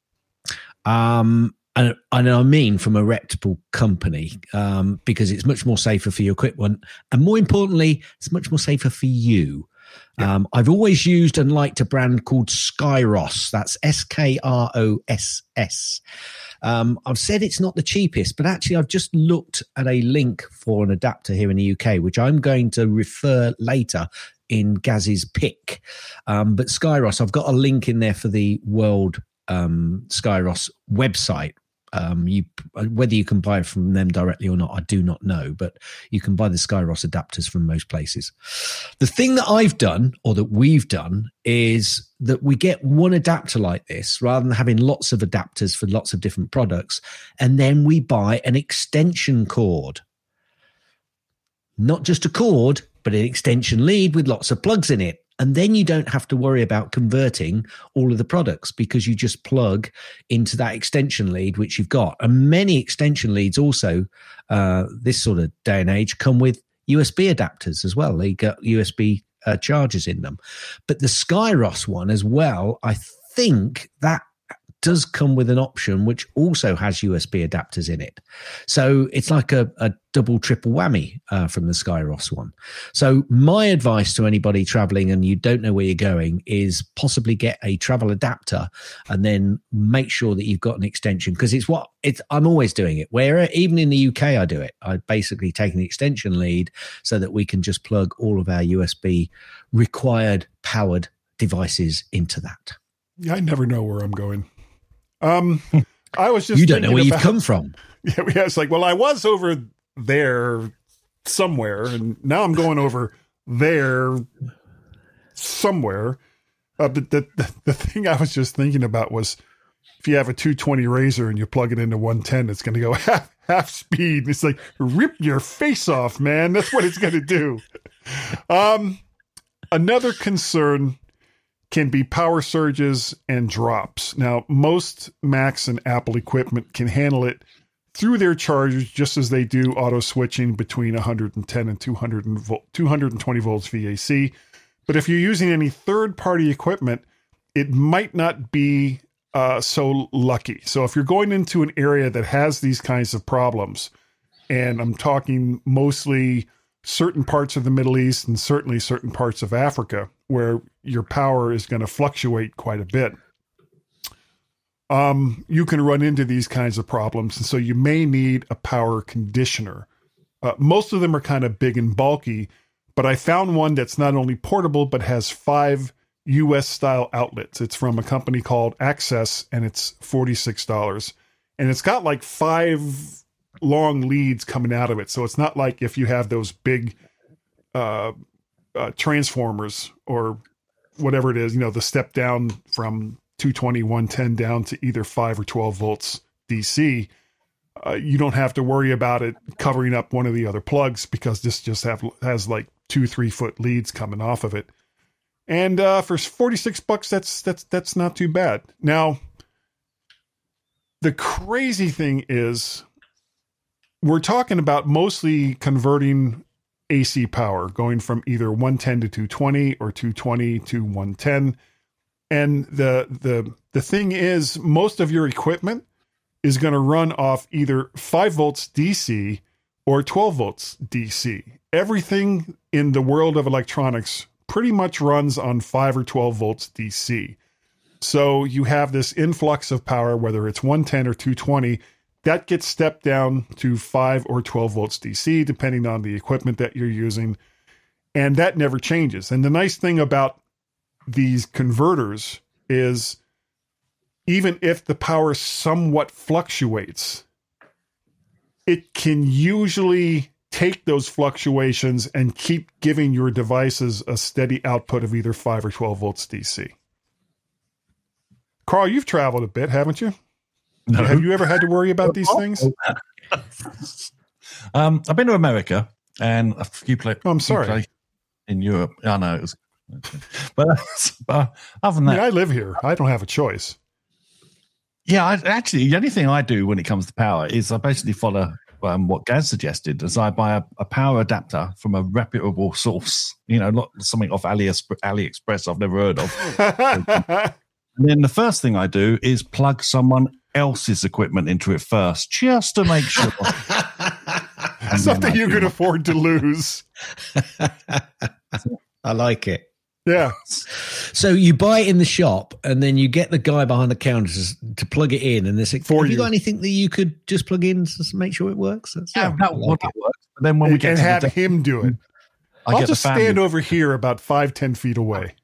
Um, and, and I mean from a reputable company, um, because it's much more safer for your equipment. And more importantly, it's much more safer for you. Yeah. Um, I've always used and liked a brand called Skyros. That's S K R O S S. Um, I've said it's not the cheapest, but actually I've just looked at a link for an adapter here in the U K, which I'm going to refer later in Gaz's pick. Um, but Skyros, I've got a link in there for the World um, Skyros website. Um, you, whether you can buy it from them directly or not, I do not know, but you can buy the Skyros adapters from most places. The thing that I've done, or that we've done, is that we get one adapter like this rather than having lots of adapters for lots of different products. And then we buy an extension cord, not just a cord, but an extension lead with lots of plugs in it. And then you don't have to worry about converting all of the products, because you just plug into that extension lead, which you've got. And many extension leads also, uh, this sort of day and age, come with U S B adapters as well. They got U S B uh, chargers in them. But the Skyros one as well, I think that does come with an option which also has U S B adapters in it. So it's like a, a double, triple whammy uh, from the Skyros one. So my advice to anybody traveling and you don't know where you're going is possibly get a travel adapter and then make sure that you've got an extension, because it's what it's, I'm always doing it. Where even in the U K, I do it. I basically take an extension lead so that we can just plug all of our U S B required powered devices into that. Yeah, I never know where I'm going. Um, I was just you don't know where about, you've come from. Yeah, yeah, it's like, well, I was over there somewhere, and now I'm going over there somewhere. Uh, but the, the the thing I was just thinking about was, if you have a two twenty Razor and you plug it into one ten, it's going to go half, half speed. It's like, rip your face off, man. That's what it's going to do. Um, another concern can be power surges and drops. Now, most Macs and Apple equipment can handle it through their chargers, just as they do auto switching between one hundred ten and two hundred volt, two hundred twenty volts V A C. But if you're using any third-party equipment, it might not be uh, so lucky. So if you're going into an area that has these kinds of problems, and I'm talking mostly certain parts of the Middle East and certainly certain parts of Africa, where your power is going to fluctuate quite a bit, um, you can run into these kinds of problems. And so you may need a power conditioner. Uh, most of them are kind of big and bulky, but I found one that's not only portable, but has five U S style outlets. It's from a company called Access, and it's forty-six dollars. And it's got like five long leads coming out of it. So it's not like if you have those big uh, uh, transformers or whatever it is, you know, the step down from two twenty, one ten down to either five or twelve volts D C. Uh, you don't have to worry about it covering up one of the other plugs, because this just have, has like two, three foot leads coming off of it. And uh, for forty-six bucks, that's, that's, that's not too bad. Now, the crazy thing is, we're talking about mostly converting A C power, going from either one ten to two twenty or two twenty to one ten. And the, the, the thing is, most of your equipment is going to run off either five volts D C or twelve volts D C. Everything in the world of electronics pretty much runs on five or twelve volts D C. So you have this influx of power, whether it's one ten or two twenty, that gets stepped down to five or twelve volts D C, depending on the equipment that you're using. And that never changes. And the nice thing about these converters is, even if the power somewhat fluctuates, it can usually take those fluctuations and keep giving your devices a steady output of either five or twelve volts D C. Carl, you've traveled a bit, haven't you? No. Have you ever had to worry about these things? um, I've been to America and a few places. Oh, I'm sorry. In Europe. I know it was, but, but other than that, I mean, I live here. I don't have a choice. Yeah, I, actually, the only thing I do when it comes to power is I basically follow um, what Gaz suggested, is I buy a, a power adapter from a reputable source, you know, not something off AliExpress, AliExpress I've never heard of. And then the first thing I do is plug someone else's equipment into it first, just to make sure. Something you can afford to lose. I like it. Yeah. So you buy it in the shop, and then you get the guy behind the counter to, to plug it in, and they say, For have you you. got anything that you could just plug in to make sure it works? That's, Yeah, that I would like it. work. But then when we And, get and to have the him do it. I I'll get just the family. stand over here about five, ten feet away.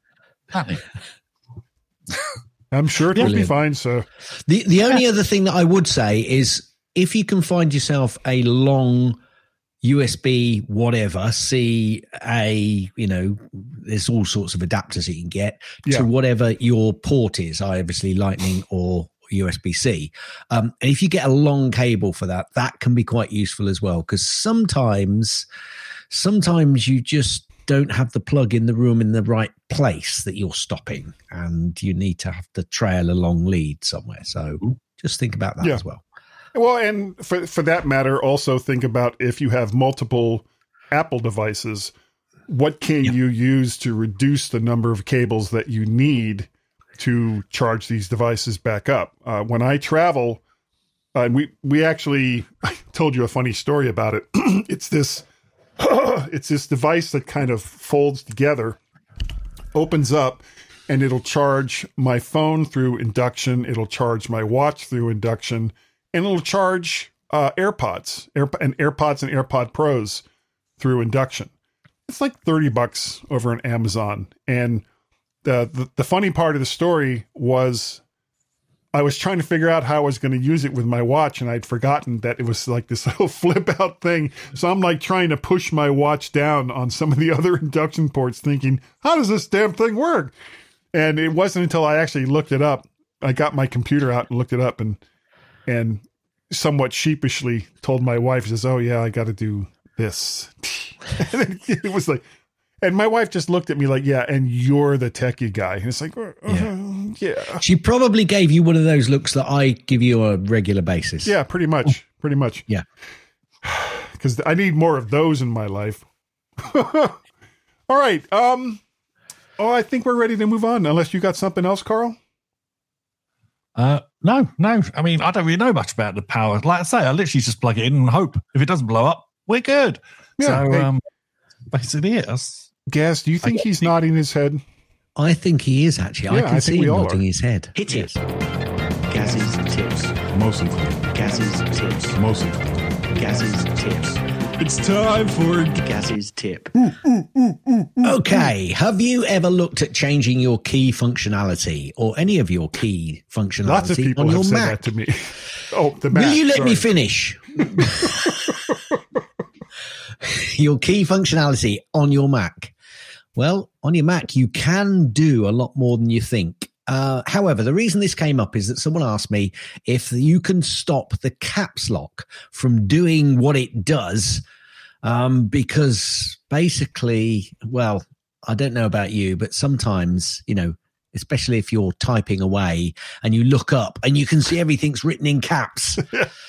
I'm sure it will be Brilliant. fine, sir. The the only other thing that I would say is, if you can find yourself a long U S B, whatever, C, A, you know, there's all sorts of adapters you can get Yeah. to whatever your port is, obviously Lightning or U S B C. Um, and if you get a long cable for that, that can be quite useful as well, because sometimes, sometimes you just don't have the plug in the room in the right place that you're stopping, and you need to have to trail a long lead somewhere. So just think about that Yeah. as well. Well, and for for that matter, also think about if you have multiple Apple devices, what can Yeah. you use to reduce the number of cables that you need to charge these devices back up? Uh, when I travel, uh, we we actually I told you a funny story about it. It's this it's this device that kind of folds together, opens up, and it'll charge my phone through induction. It'll charge my watch through induction. And it'll charge uh, AirPods Air, and AirPods and AirPod Pros through induction. It's like thirty bucks over on Amazon. And the, the, the funny part of the story was I was trying to figure out how I was going to use it with my watch, and I'd forgotten that it was like this little flip out thing. So I'm like trying to push my watch down on some of the other induction ports, thinking, how does this damn thing work? And it wasn't until I actually looked it up I got my computer out and looked it up and and somewhat sheepishly told my wife, says, "Oh yeah, I got to do this." And it was like, and my wife just looked at me like, "Yeah, and you're the techie guy." And it's like, uh, yeah. yeah. She probably gave you one of those looks that I give you on a regular basis. Yeah, pretty much. Pretty much. Yeah. Because I need more of those in my life. All right. Um. Oh, I think we're ready to move on. Unless you got something else, Carl. Uh, no, no. I mean, I don't really know much about the power. Like I say, I literally just plug it in and hope if it doesn't blow up, we're good. Yeah, so, hey, um, basically, it. That's, Gaz, do you think he's nodding his head? I think he is actually. Yeah, I can I see think we him all nodding are. his head. Hit it. Gaz's tips. Mostly. Gaz's tips. Mostly. Gaz's tips. It's time for Gaz's tip. Okay. Have you ever looked at changing your key functionality or any of your key functionality Lots of people on have your said Mac? that to me. Oh, the Mac. Will you let sorry. me finish? Your key functionality on your Mac. Well, on your Mac, you can do a lot more than you think. Uh, however, the reason this came up is that someone asked me if you can stop the caps lock from doing what it does, um, because basically, well, I don't know about you, but sometimes, you know, especially if you're typing away and you look up and you can see everything's written in caps.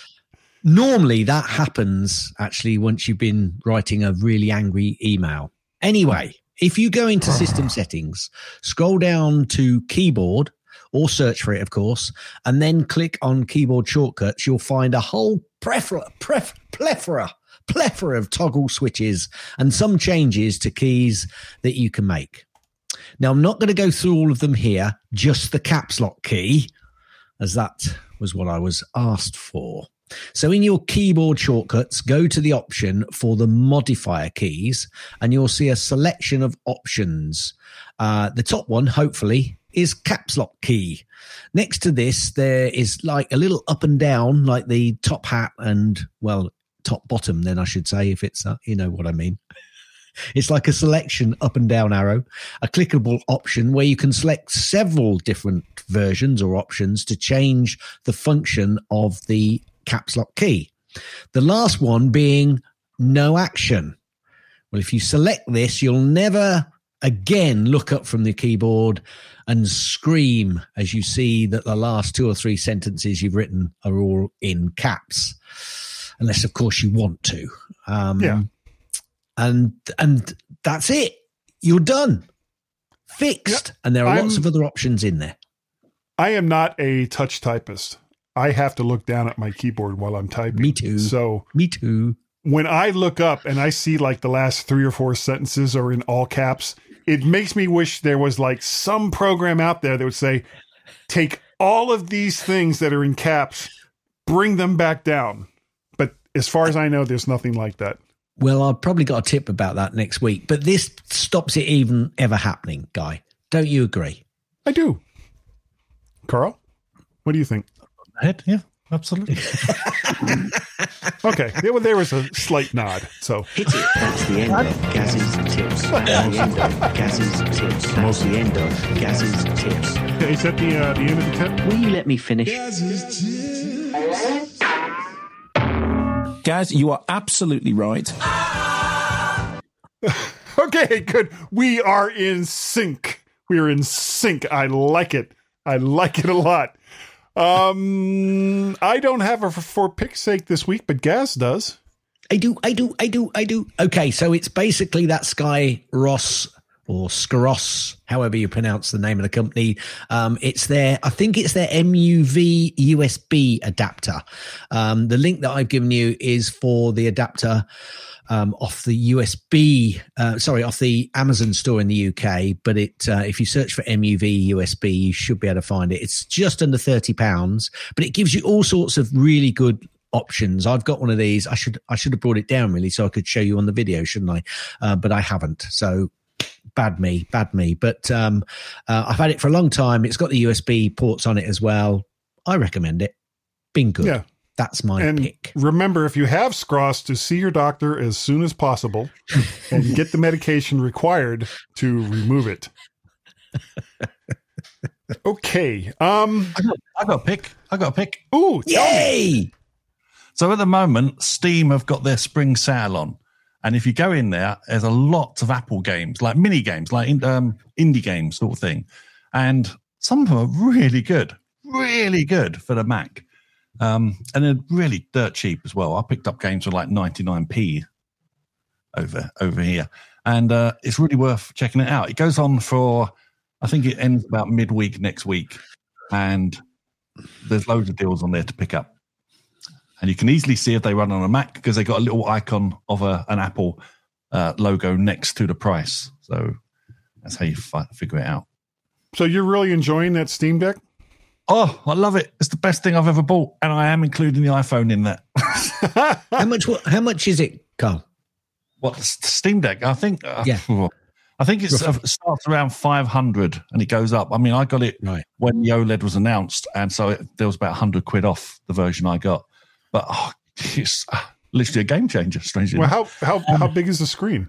Normally that happens actually once you've been writing a really angry email. Anyway, if you go into system settings, scroll down to keyboard or search for it, of course, and then click on keyboard shortcuts, you'll find a whole plethora, pleth- plethora, plethora of toggle switches and some changes to keys that you can make. Now, I'm not going to go through all of them here, just the caps lock key, as that was what I was asked for. So in your keyboard shortcuts, go to the option for the modifier keys and you'll see a selection of options. Uh, the top one, hopefully, is caps lock key. Next to this, there is like a little up and down, like the top hat and, well, top bottom, then I should say, if it's, uh, you know what I mean. It's like a selection up and down arrow, a clickable option where you can select several different versions or options to change the function of the caps lock key. The last one being no action. Well, if you select this, you'll never again look up from the keyboard and scream as you see that the last two or three sentences you've written are all in caps, unless, of course, you want to. Um, Yeah. And and that's it. You're done. Fixed. Yep. And there are I'm- lots of other options in there. I am not a touch typist. I have to look down at my keyboard while I'm typing. Me too. So Me too. when I look up and I see like the last three or four sentences are in all caps, it makes me wish there was like some program out there that would say, take all of these things that are in caps, bring them back down. But as far as I know, there's nothing like that. Well, I've probably got a tip about that next week, but this stops it even ever happening, Guy. Don't you agree? I do. Carl, what do you think? head, yeah, absolutely. Okay, there, well, there was a slight nod. So Hit it. That's the end of Gaz's tips. That's the end of Gaz's tips. That's the end of Gaz's tips. is that the uh, the end of the tip? Will you let me finish? Gaz, you are absolutely right. Okay, good. We are in sync. We are in sync. I like it. I like it a lot. Um, I don't have a for, for pick's sake this week, but Gaz does. I do, I do, I do, I do. Okay, so it's basically that Sky Ross or Skaros, however you pronounce the name of the company. Um, it's their, I think it's their M U V U S B adapter. Um, the link that I've given you is for the adapter um, off the U S B, uh, sorry, off the Amazon store in the U K. But it, uh, if you search for M U V U S B, you should be able to find it. It's just under thirty pounds, but it gives you all sorts of really good options. I've got one of these. I should, I should have brought it down really so I could show you on the video, shouldn't I? Uh, but I haven't. So bad me, bad me. But um, uh, I've had it for a long time. It's got the U S B ports on it as well. I recommend it. Been good. Yeah. That's my And pick. remember, if you have Scross, to see your doctor as soon as possible and get the medication required to remove it. Okay. Um. I got, I got a pick. I got a pick. Ooh. Tell me. Yay! So at the moment, Steam have got their spring sale on. And if you go in there, there's a lot of Apple games, like mini games, like um, indie games sort of thing. And some of them are really good, really good for the Mac. Um, and they're really dirt cheap as well. I picked up games for like ninety-nine p over over here. And uh, it's really worth checking it out. It goes on for, I think it ends about midweek next week. And there's loads of deals on there to pick up. And you can easily see if they run on a Mac because they got a little icon of a, an Apple uh, logo next to the price. So that's how you fi- figure it out. So you're really enjoying that Steam Deck? Oh, I love it. It's the best thing I've ever bought. And I am including the iPhone in that. How much? How much is it, Carl? What, the Steam Deck? I think, uh, Yeah. I think it's, uh, it starts around five hundred and it goes up. I mean, I got it Right. when the OLED was announced. And so it, there was about one hundred quid off the version I got. But oh, it's uh, literally a game changer, strangely Well, enough. how how how big is the screen?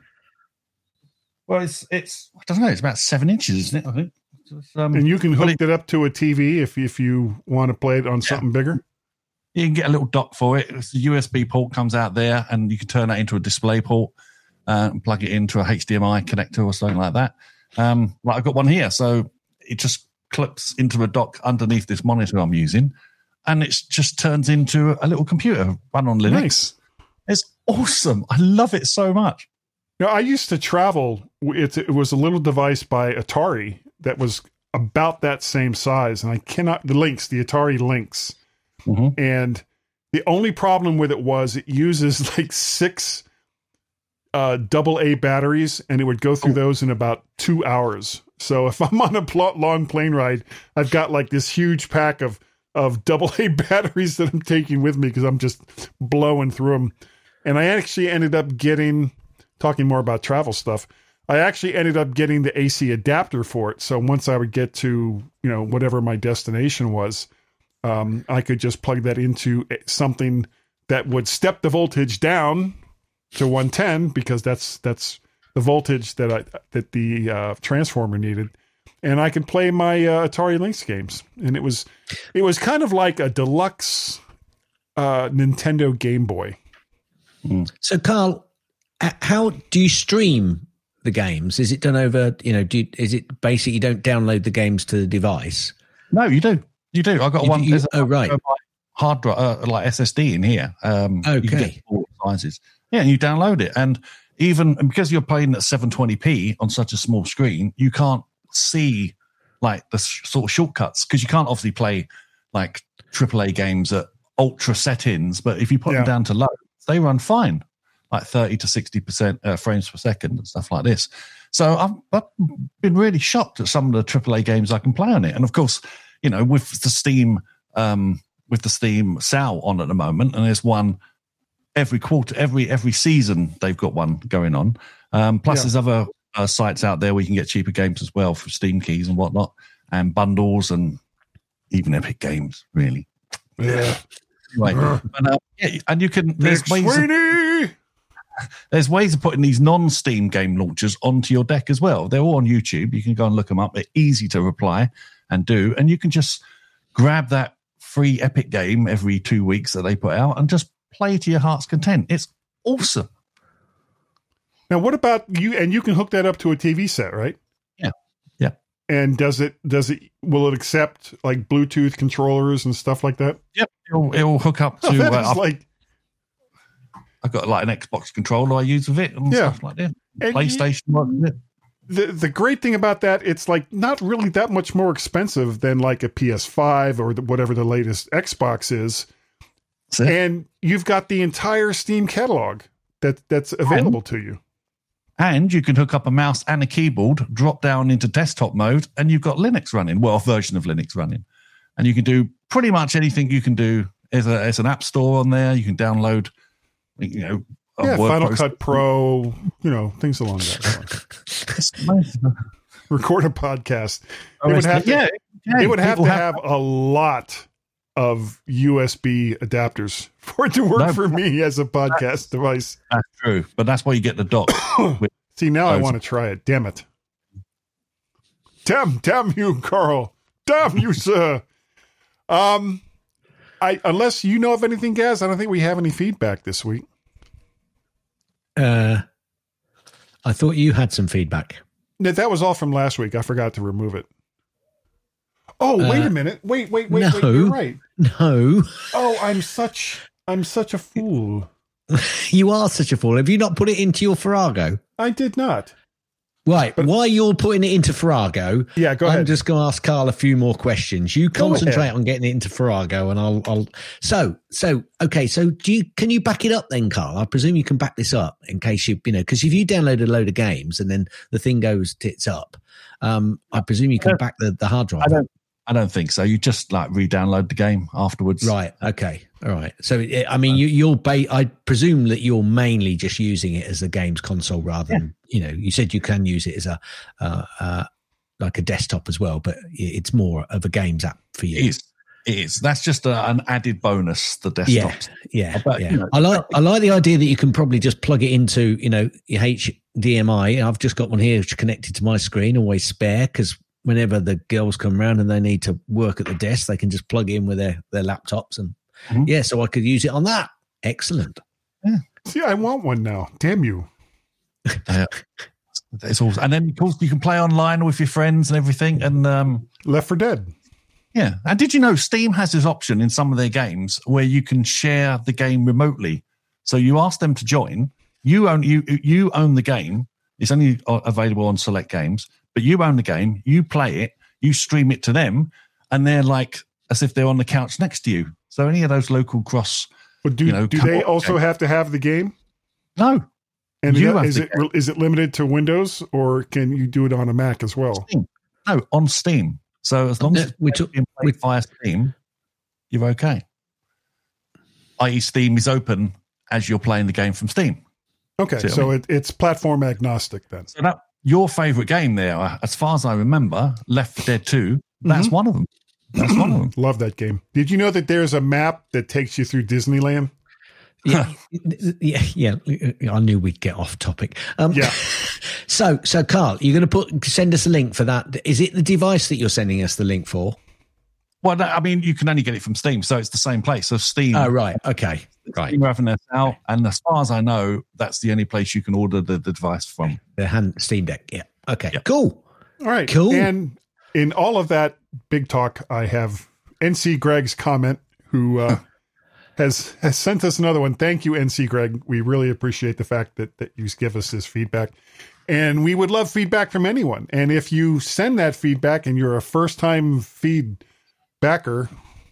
Well, it's, it's, I don't know, it's about seven inches, isn't it? I think. It's, um, And you can well, hook it up to a T V if if you want to play it on something bigger. You can get a little dock for it. It's a U S B port comes out there, and you can turn that into a display port uh, and plug it into a H D M I connector or something like that. Um, like I've got one here, so it just clips into a dock underneath this monitor I'm using, and it just turns into a little computer run on Linux. Nice. It's awesome. I love it so much. Now, I used to travel. It, it was a little device by Atari that was about that same size, and I cannot the Lynx, the Atari Lynx. Mhm. And the only problem with it was it uses like six uh, double A batteries, and it would go through those in about two hours. So if I'm on a pl- long plane ride, I've got like this huge pack of of double A batteries that I'm taking with me because I'm just blowing through them. And I actually ended up getting, talking more about travel stuff, I actually ended up getting the A C adapter for it. So once I would get to, you know, whatever my destination was, um, I could just plug that into something that would step the voltage down to one ten because that's that's the voltage that I that the uh, transformer needed, and I could play my uh, Atari Lynx games. And it was it was kind of like a deluxe uh, Nintendo Game Boy. So, Carl, h- how do you stream the games? Is it done over? You know, do you, is it basically you don't download the games to the device? No, you do. You do. I got You- one. you- there's a- oh, right. Hard drive, uh, like S S D in here. Um, You can Okay. get all sizes. Yeah, and you download it, and even and because you're playing at seven twenty p on such a small screen, you can't see like the sh- sort of shortcuts because you can't obviously play like triple A games at ultra settings. But if you put Yeah. them down to low, they run fine, like thirty to sixty percent uh, frames per second and stuff like this. So I've, I've been really shocked at some of the triple A games I can play on it, and of course, you know, with the Steam. Um, with the Steam sale on at the moment, and there's one every quarter, every every season they've got one going on. Um, plus, Yeah. there's other uh, sites out there where you can get cheaper games as well for Steam keys and whatnot, and bundles, and even Epic Games, really. Yeah. Anyway, but, uh, yeah, and you can there's Nick ways of, Sweeney! there's ways of putting these non-Steam game launchers onto your deck as well. They're all on YouTube. You can go and look them up. They're easy to reply and do, and you can just grab that free Epic game every two weeks that they put out and just play to your heart's content. It's awesome. Now, what about you? And you can hook that up to a T V set, right? Yeah. Yeah. And does it, does it, will it accept like Bluetooth controllers and stuff like that? Yep. It'll, it'll hook up to, Oh, that uh, is I've, like, I've got like an Xbox controller I use with it and Yeah. stuff like that. And PlayStation works with it. the, the great thing about that, it's like not really that much more expensive than like a P S five or the, whatever the latest Xbox is. That's it. And you've got the entire Steam catalog that that's available to you. And you can hook up a mouse and a keyboard, drop down into desktop mode, and you've got Linux running. Well, a version of Linux running. And you can do pretty much anything you can do. There's, a, there's an app store on there. You can download, you know, a Yeah, word Final processor. Cut Pro, you know, things along that line. Record a podcast. It would have to, yeah, yeah, it would have people to have a lot of U S B adapters for it to work No, for me as a podcast device. That's true, but that's why you get the dock. with, See, now I Those- want to try it. Damn it. Damn, damn you, Carl. Damn you, sir. Um, I unless you know of anything, Gaz, I don't think we have any feedback this week. Uh, I thought you had some feedback. No, that was all from last week. I forgot to remove it. Oh, wait Uh, a minute. Wait, wait, wait, no. wait. You're right. No, Oh, I'm such I'm such a fool. you are such a fool. Have you not put it into your Farrago? I did not. Right. While you're putting it into Farrago, Yeah, go I'm ahead. just going to ask Carl a few more questions. You Go concentrate ahead. on getting it into Farrago, and I'll. I'll. So, so okay. So, do you can you back it up then, Carl? I presume you can back this up in case you you know because if you download a load of games and then the thing goes tits up, um, I presume you can back the, the hard drive. I don't. I don't think so. You just like re-download the game afterwards. Right. Okay. All right. So, it, I mean, you, you're. Ba- I presume that you're mainly just using it as a games console rather than you know. You said you can use it as a uh, uh, like a desktop as well, but it's more of a games app for you. It is. It is. That's just a, an added bonus. The Yeah, desktop. yeah, But, yeah. you know, I like I like the idea that you can probably just plug it into you know your H D M I. I've just got one here which is connected to my screen, always spare because whenever the girls come around and they need to work at the desk, they can just plug in with their their laptops and Mhm. yeah. So I could use it on that. Excellent. See, I want one now. Damn you. Yeah. It's all, and then of course you can play online with your friends and everything. And um, Left for Dead. yeah. And did you know Steam has this option in some of their games where you can share the game remotely? So you ask them to join. You own you you own the game. It's only available on select games, but you own the game. You play it. You stream it to them, and they're like as if they're on the couch next to you. So any of those local cross, But do you know, do they co-op also games. have to have the game? No, And You is have is the it is it limited to Windows or can you do it on a Mac as well? Steam. No, on Steam. So as long Yeah, as we we took- play we- via Steam, you're okay. that is, Steam is open as you're playing the game from Steam. Okay, See what I so mean? it, it's platform agnostic then. So that your favorite game there, as far as I remember, Left four Dead two, that's Mm-hmm. one of them. That's one of them. Love that game. Did you know that there's a map that takes you through Disneyland? Yeah, yeah, yeah. I knew we'd get off topic. Um, Yeah. So, so Carl, you're going to put send us a link for that. Is it the device that you're sending us the link for? Well, no, I mean, you can only get it from Steam, so it's the same place. So Steam, Oh, right. Okay. Right. Steam are having this out, and as far as I know, that's the only place you can order the, the device from. The hand Steam Deck. Yeah. Okay. Yeah. Cool. All right. Cool. And in all of that big talk, I have N C Greg's comment, who uh, has has sent us another one. Thank you, N C Greg. We really appreciate the fact that, that you give us this feedback. And we would love feedback from anyone. And if you send that feedback and you're a first-time feed backer,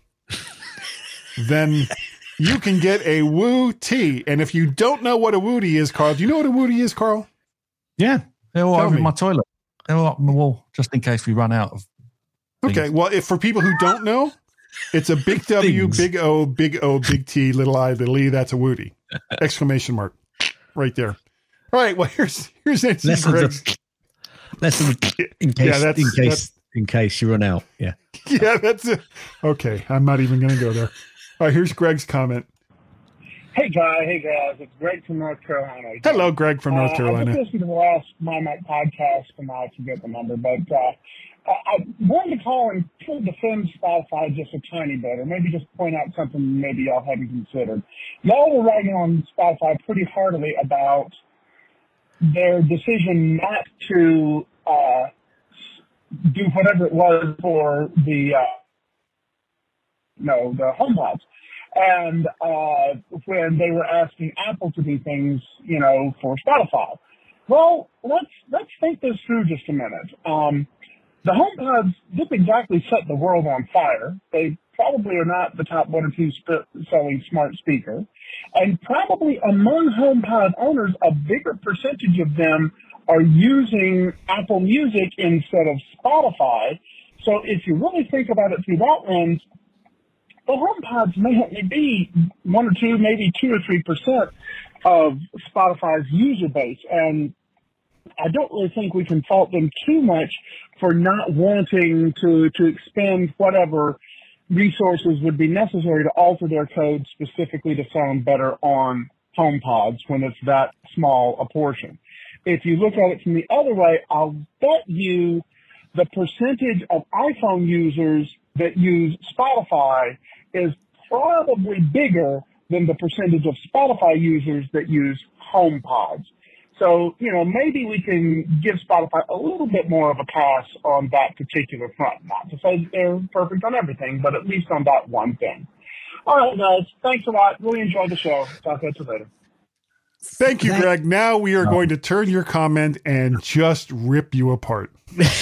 then you can get a Woo Tea. And if you don't know what a Woo Tea is, Carl, do you know what a Woo Tea is, Carl? Yeah, they're all Tell over me. my toilet. They're all up on the wall, just in case we run out of. Okay, things. well, if for people who don't know, it's a big W, Things. big O, big O, big T, little I, little E. That's a Woody! Exclamation mark, right there. All right, well, here's here's N C Lessons Greg's. of, lessons in case, Yeah, that's- in that's- case, in case you run out. Yeah. Yeah, that's it. Okay, I'm not even going to go there. All right, here's Greg's comment. Hey, guy. Hey, guys. It's Greg from North Carolina. Hello, Greg from North Uh, I Carolina. just listened to the last My Mac podcast, and I forget the number, but uh, I, I wanted to call and try to defend Spotify just a tiny bit, or maybe just point out something maybe y'all hadn't considered. Y'all were writing on Spotify pretty heartily about their decision not to uh, do whatever it was for the uh, no the HomePods. And uh, when they were asking Apple to do things, you know, for Spotify. Well, let's let's think this through just a minute. Um, the HomePods didn't exactly set the world on fire. They probably are not the top one or two sp- selling smart speaker. And probably among HomePod owners, a bigger percentage of them are using Apple Music instead of Spotify. So if you really think about it through that lens, the HomePods may only be one or two, maybe two or three percent of Spotify's user base. And I don't really think we can fault them too much for not wanting to, to expend whatever resources would be necessary to alter their code specifically to sound better on HomePods when it's that small a portion. If you look at it from the other way, I'll bet you the the percentage of iPhone users that use Spotify is probably bigger than the percentage of Spotify users that use HomePods. So, you know, maybe we can give Spotify a little bit more of a pass on that particular front. Not to say they're perfect on everything, but at least on that one thing. All right, guys. Thanks a lot. Really enjoyed the show. Talk to you later. Thank you, Greg. Now we are going to turn your comment and just rip you apart.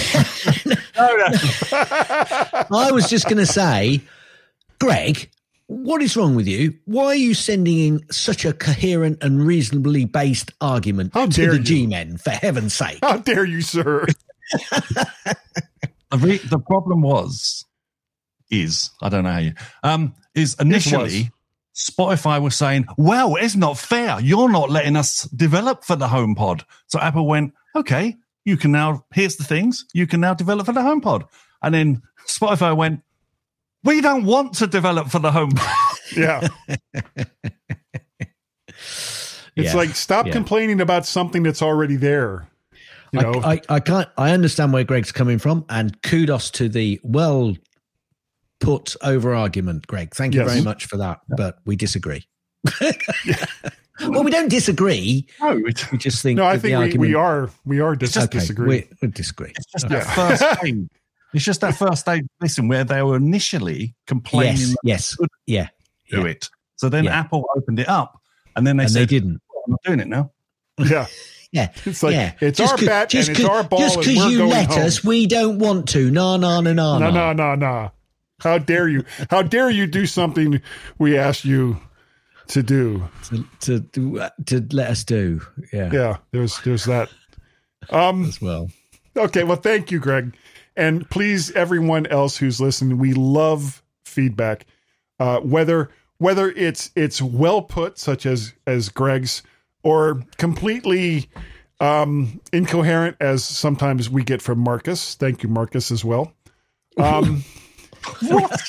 I was just going to say, Greg, what is wrong with you? Why are you sending in such a coherent and reasonably based argument How to dare the you. G-men, for heaven's sake? How dare you, sir? The, re- the problem was, is, I don't know how you, um, is initially Spotify was saying, well, it's not fair. You're not letting us develop for the HomePod. So Apple went, okay, you can now, here's the things, you can now develop for the HomePod. And then Spotify went, we don't want to develop for the HomePod. Yeah. It's Yeah. like, stop Yeah. complaining about something that's already there. You know, I, I, I can't. I understand where Greg's coming from, and kudos to the well put over argument, Greg. Thank you Yes. very much for that. But we disagree. Well, we don't disagree. No, it- We just think. no, I that the think we, argument, we are, we are dis- Okay, disagree. We, we disagree. it's just that first stage. It's just that first stage, listen, where they were initially complaining Yes. that Yes. they couldn't Yeah. do Yeah. it. So then Yeah. Apple opened it up, and then they And said, they didn't. I'm not doing it now. Yeah. Yeah. It's like, yeah. it's Just our 'cause- bat just and it's 'cause- our ball Just and because we're you going let home. us, we don't want to. No, no, no, no, No, no, no, no. How dare you? How dare you do something we asked you to do? To, to, to, to let us do. Yeah. Yeah, there's there's that. Um, As well. okay, well, thank you, Greg. And please, everyone else who's listening, we love feedback. Uh, whether whether it's it's well put, such as as Greg's, or completely um, incoherent, as sometimes we get from Marcus. Thank you, Marcus, as well. Um, What?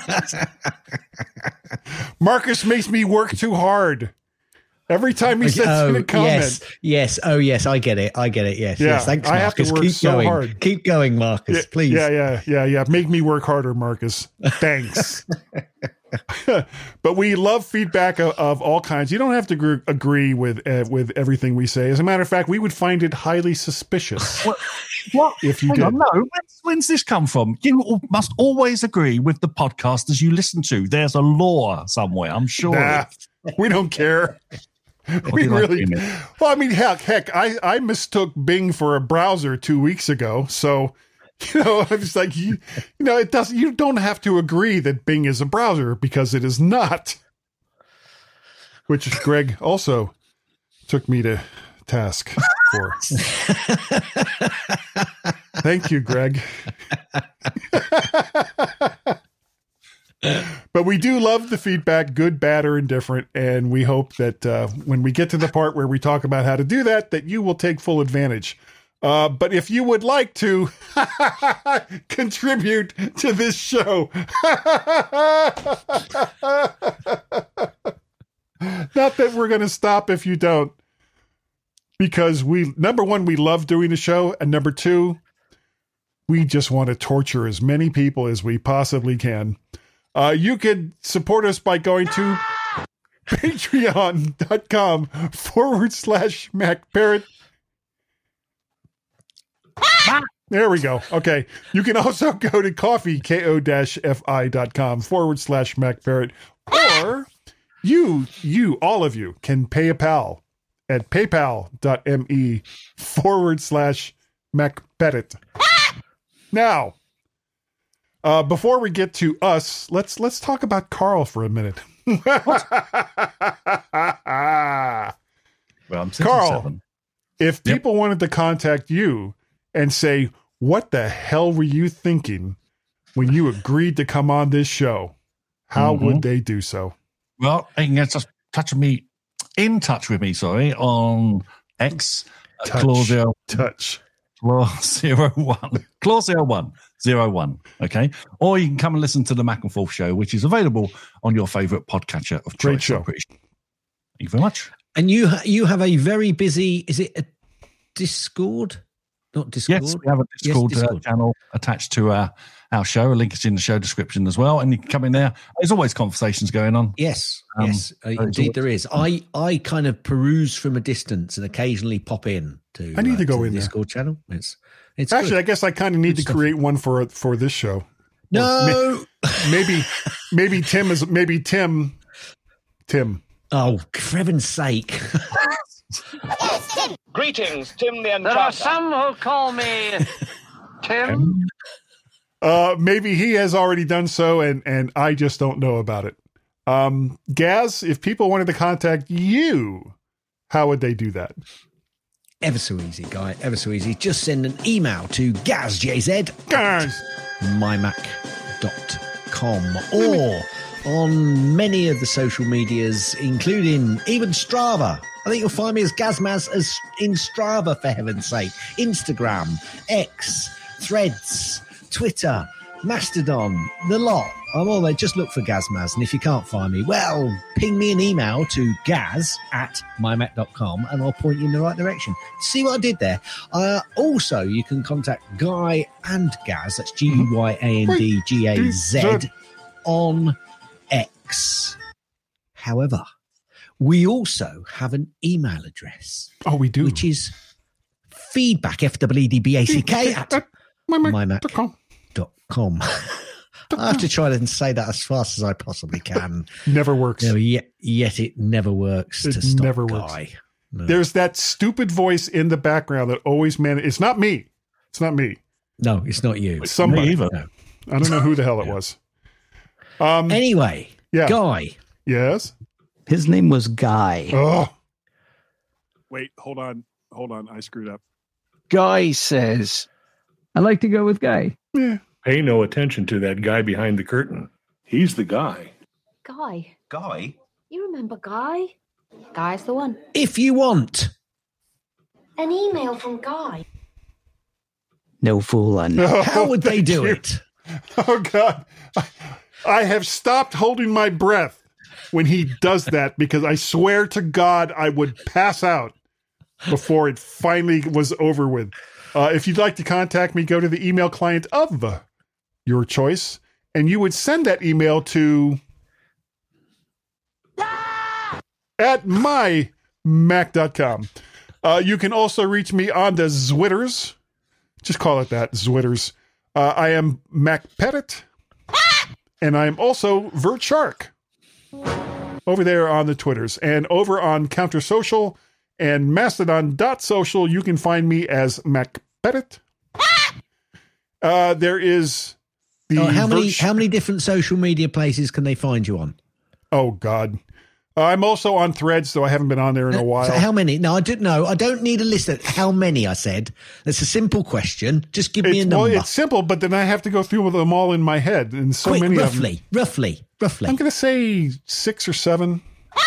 Marcus makes me work too hard. Every time he sends oh, in a comment. yes, yes. Oh, yes. I get it. I get it. Yes, Yeah, yes. Thanks, I have to Marcus. work Keep so going. hard. Keep going, Marcus. Yeah, Please. Yeah, yeah, yeah, yeah. Make me work harder, Marcus. Thanks. But we love feedback of, of all kinds. You don't have to gr- agree with uh, with everything we say. As a matter of fact, we would find it highly suspicious What? What? if you Hang did. on, no. When's, when's this come from? You al- must always agree with the podcasters you listen to. There's a law somewhere, I'm sure. Nah, we don't care. What We do you like really. doing it? Well, I mean, heck, heck. I I mistook Bing for a browser two weeks ago, so. You know, I was like, you, you know, it doesn't. You don't have to agree that Bing is a browser because it is not. Which Greg also took me to task for. Thank you, Greg. But we do love the feedback, good, bad, or indifferent, and we hope that uh, when we get to the part where we talk about how to do that, that you will take full advantage. Uh, but if you would like to contribute to this show, not that we're going to stop if you don't, because we, number one, we love doing the show, and number two, we just want to torture as many people as we possibly can. Uh, you could support us by going to patreon.com forward slash MacParrot. There we go. Okay. You can also go to coffee, ko-fi.com forward slash MacParrot. Or you, you, all of you, can pay a pal at paypal.me forward slash MacParrot. Now, uh, before we get to us, let's let's talk about Carl for a minute. Well, I'm Carl, sixty-seven. if Yep. people wanted to contact you and say, what the hell were you thinking when you agreed to come on this show, how Mhm. would they do so? Well, they can get just touch me, in touch with me, sorry, on X, Touch. uh, Claw zero, Touch. Claw zero one, Claw zero one, zero one, okay? Or you can come and listen to the Mac and Forth show, which is available on your favorite podcatcher of choice. Great show. I'm pretty sure. Thank you very much. And you ha- you have a very busy. Is it a Discord? not Discord. Yes, we have a Discord, yes, Discord. Uh, channel attached to uh, our show. A link is in the show description as well. And you can come in there. There's always conversations going on. Yes, Um, yes, uh, indeed there is. I, I kind of peruse from a distance and occasionally pop in to. I need uh, to go the in there. Discord channel. It's it's Actually, good. I guess I kind of need Good to stuff. create one for for this show. No. Maybe, maybe Tim is maybe Tim, Tim. Oh, for heaven's sake! Greetings, Tim the There are Enchanter. some who call me Tim. Uh, maybe he has already done so, and and I just don't know about it. Um, Gaz, if people wanted to contact you, how would they do that? Ever so easy, guy. Ever so easy. Just send an email to gazjz Guys, my mac dot com or on many of the social medias, including even Strava. I think you'll find me as Gazmaz as in Strava, for heaven's sake. Instagram, X, Threads, Twitter, Mastodon, the lot. I'm all there. Just look for Gazmaz. And if you can't find me, well, ping me an email to gaz at my mac dot com and I'll point you in the right direction. See what I did there? Uh, also, you can contact Guy and Gaz. That's G U Y A N D G A Z on X. However, we also have an email address. Oh, we do. Which is feedback, F W E D B A C K, at my mac dot com. I have to try and say that as fast as I possibly can. Never works. You know, yet, yet it never works It to stop never Guy. works. No. There's that stupid voice in the background that always man. It's not me. It's not me. No, it's not you. It's somebody. Me either. No. I don't know who the hell it was. Um. Anyway, Yeah. Guy. Yes. His name was Guy. Oh. Wait, hold on. Hold on. I screwed up. Guy says, I like to go with Guy. Yeah. Pay no attention to that guy behind the curtain. He's the guy. Guy. Guy? You remember Guy? Guy's the one. If you want. An email from Guy. No fooling. Oh, How would they thank do you. it? Oh God. I, I have stopped holding my breath when he does that because I swear to God I would pass out before it finally was over with. Uh, if you'd like to contact me, go to the email client of uh, your choice, and you would send that email to at my mac dot com. Uh, you can also reach me on the Zwitters. Just call it that, Zwitters. Uh, I am Mac Pettit, and I am also Vert Shark over there on the Twitters. And over on Counter Social and Mastodon dot social, you can find me as Mac Pettit. Uh, there is the Oh, how many Vert Sh- how many different social media places can they find you on? Oh God. Uh, I'm also on Threads, though I haven't been on there in a while. So how many? No, I don't know. I don't need a list of how many I said. That's a simple question. Just give me a It's, number. well, it's simple, but then I have to go through them all in my head, and so Quick, many roughly, of them. roughly, roughly. I'm going to say six or seven.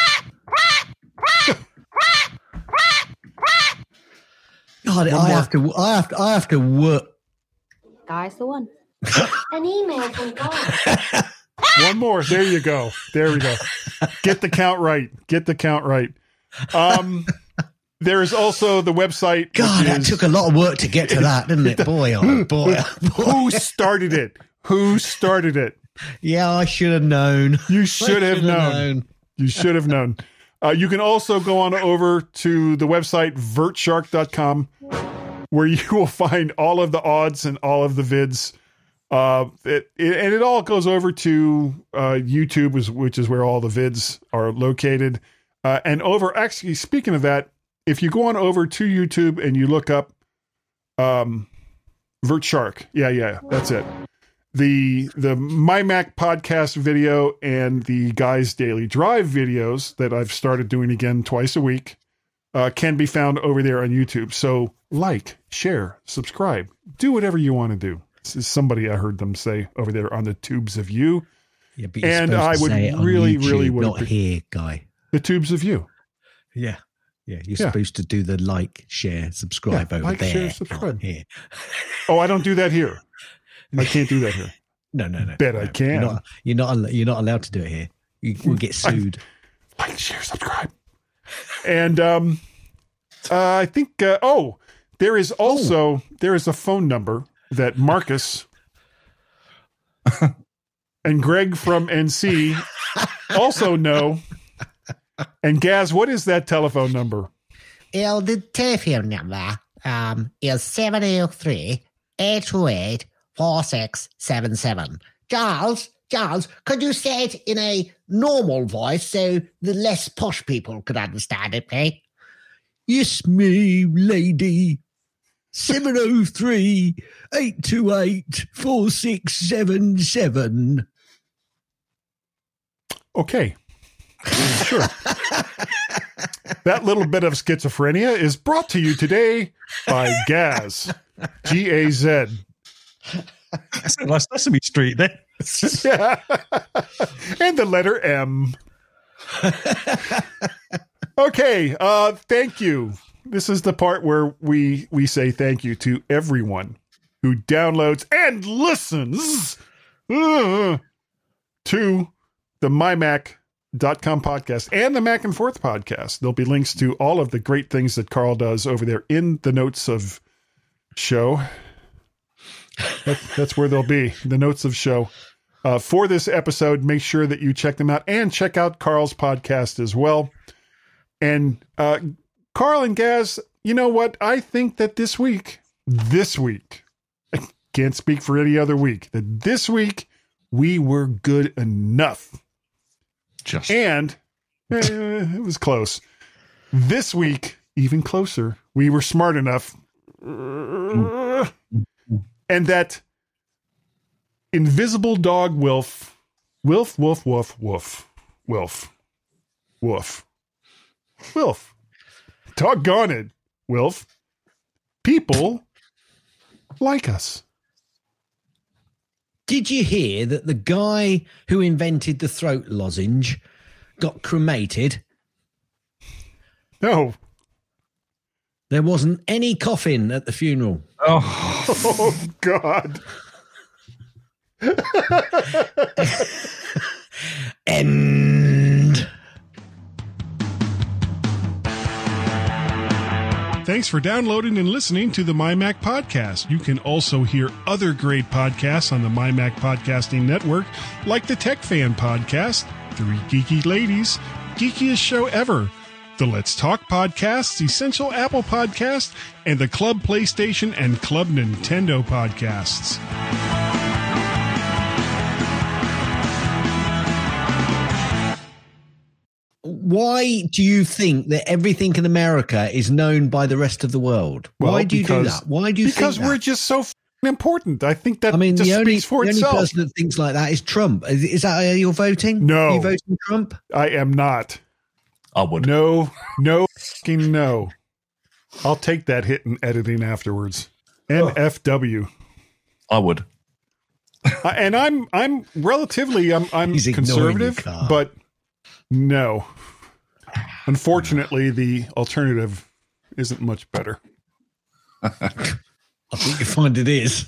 God, I more. have to. I have to. I have to work. Guy's the one. An email from Guy. One more. There you go. There we go. Get the count right. Get the count right. Um, there is also the website. God, which that is- took a lot of work to get to that, didn't it? Boy, oh boy, oh, boy. Who started it? Who started it? Yeah, I should have known. You should I have known. You should have known. Uh, you can also go on over to the website vert shark dot com, where you will find all of the odds and all of the vids. Uh, it, it, and it all goes over to uh, YouTube, is- which is where all the vids are located. Uh, and over, actually, speaking of that, if you go on over to YouTube and you look up um, Vert Shark, yeah, yeah, that's it. The the My Mac podcast video and the Guys Daily Drive videos that I've started doing again twice a week uh, can be found over there on YouTube. So like, share, subscribe, do whatever you want to do. This is somebody I heard them say over there on the tubes of you. Yeah, but you're And supposed I to would say it on really, YouTube, really would not appre- here, Guy. The tubes of you. Yeah, yeah. You're Yeah. supposed to do the like, share, subscribe Yeah, over like, there, share, not subscribe. here. Oh, I don't do that here. I can't do that here. No, no, no. Bet no. I can. You're not. You're not. al- You're not allowed to do it here. You will get sued. Like, share, subscribe. And um, uh, I think, uh, oh, there is also oh. there is a phone number that Marcus and Greg from N C also know. And Gaz, what is that telephone number? Well, the telephone number um, is seven oh three, eight two eight, four six seven seven. Charles, Charles, could you say it in a normal voice so the less posh people could understand it, please? Yes, me, lady. seven oh three, eight two eight, four six seven seven. Okay. Sure. That little bit of schizophrenia is brought to you today by Gaz. G A Z. Like Sesame Street there. Yeah. And the letter M. Okay. Uh, thank you. This is the part where we, we say thank you to everyone who downloads and listens uh, to the My Mac dot com podcast and the Mac and Forth podcast. There'll be links to all of the great things that Carl does over there in the notes of show. That, that's where they'll be, the notes of show. Uh, for this episode, make sure that you check them out and check out Carl's podcast as well. And uh, Carl and Gaz, you know what? I think that this week, this week, I can't speak for any other week, that this week we were good enough. Just and eh, it was close. This week, even closer, we were smart enough. Mm. And that invisible dog Wilf, Wilf, Wolf, Woof, Woof, Wilf, Woof, Wilf. Doggone it, Wilf. People like us. Did you hear that the guy who invented the throat lozenge got cremated? No. There wasn't any coffin at the funeral. Oh, oh God. End. Thanks for downloading and listening to the MyMac Podcast. You can also hear other great podcasts on the MyMac Podcasting Network, like the Tech Fan Podcast, Three Geeky Ladies, Geekiest Show Ever, the Let's Talk Podcasts, Essential Apple Podcast, and the Club PlayStation and Club Nintendo Podcasts. Why do you think that everything in America is known by the rest of the world? Well, Why do you because, do that? Why do you because think that? we're just so f- important. I think that I mean, just the only, speaks for the only itself. person that thinks like that is Trump. Is, is that how you're voting? No. Are you voting Trump? I am not. I would. No, no, fucking no. I'll take that hit in editing afterwards. N F W. I would. uh, and I'm I'm relatively I'm I'm He's conservative, but no. Unfortunately, the alternative isn't much better. I think you find it is.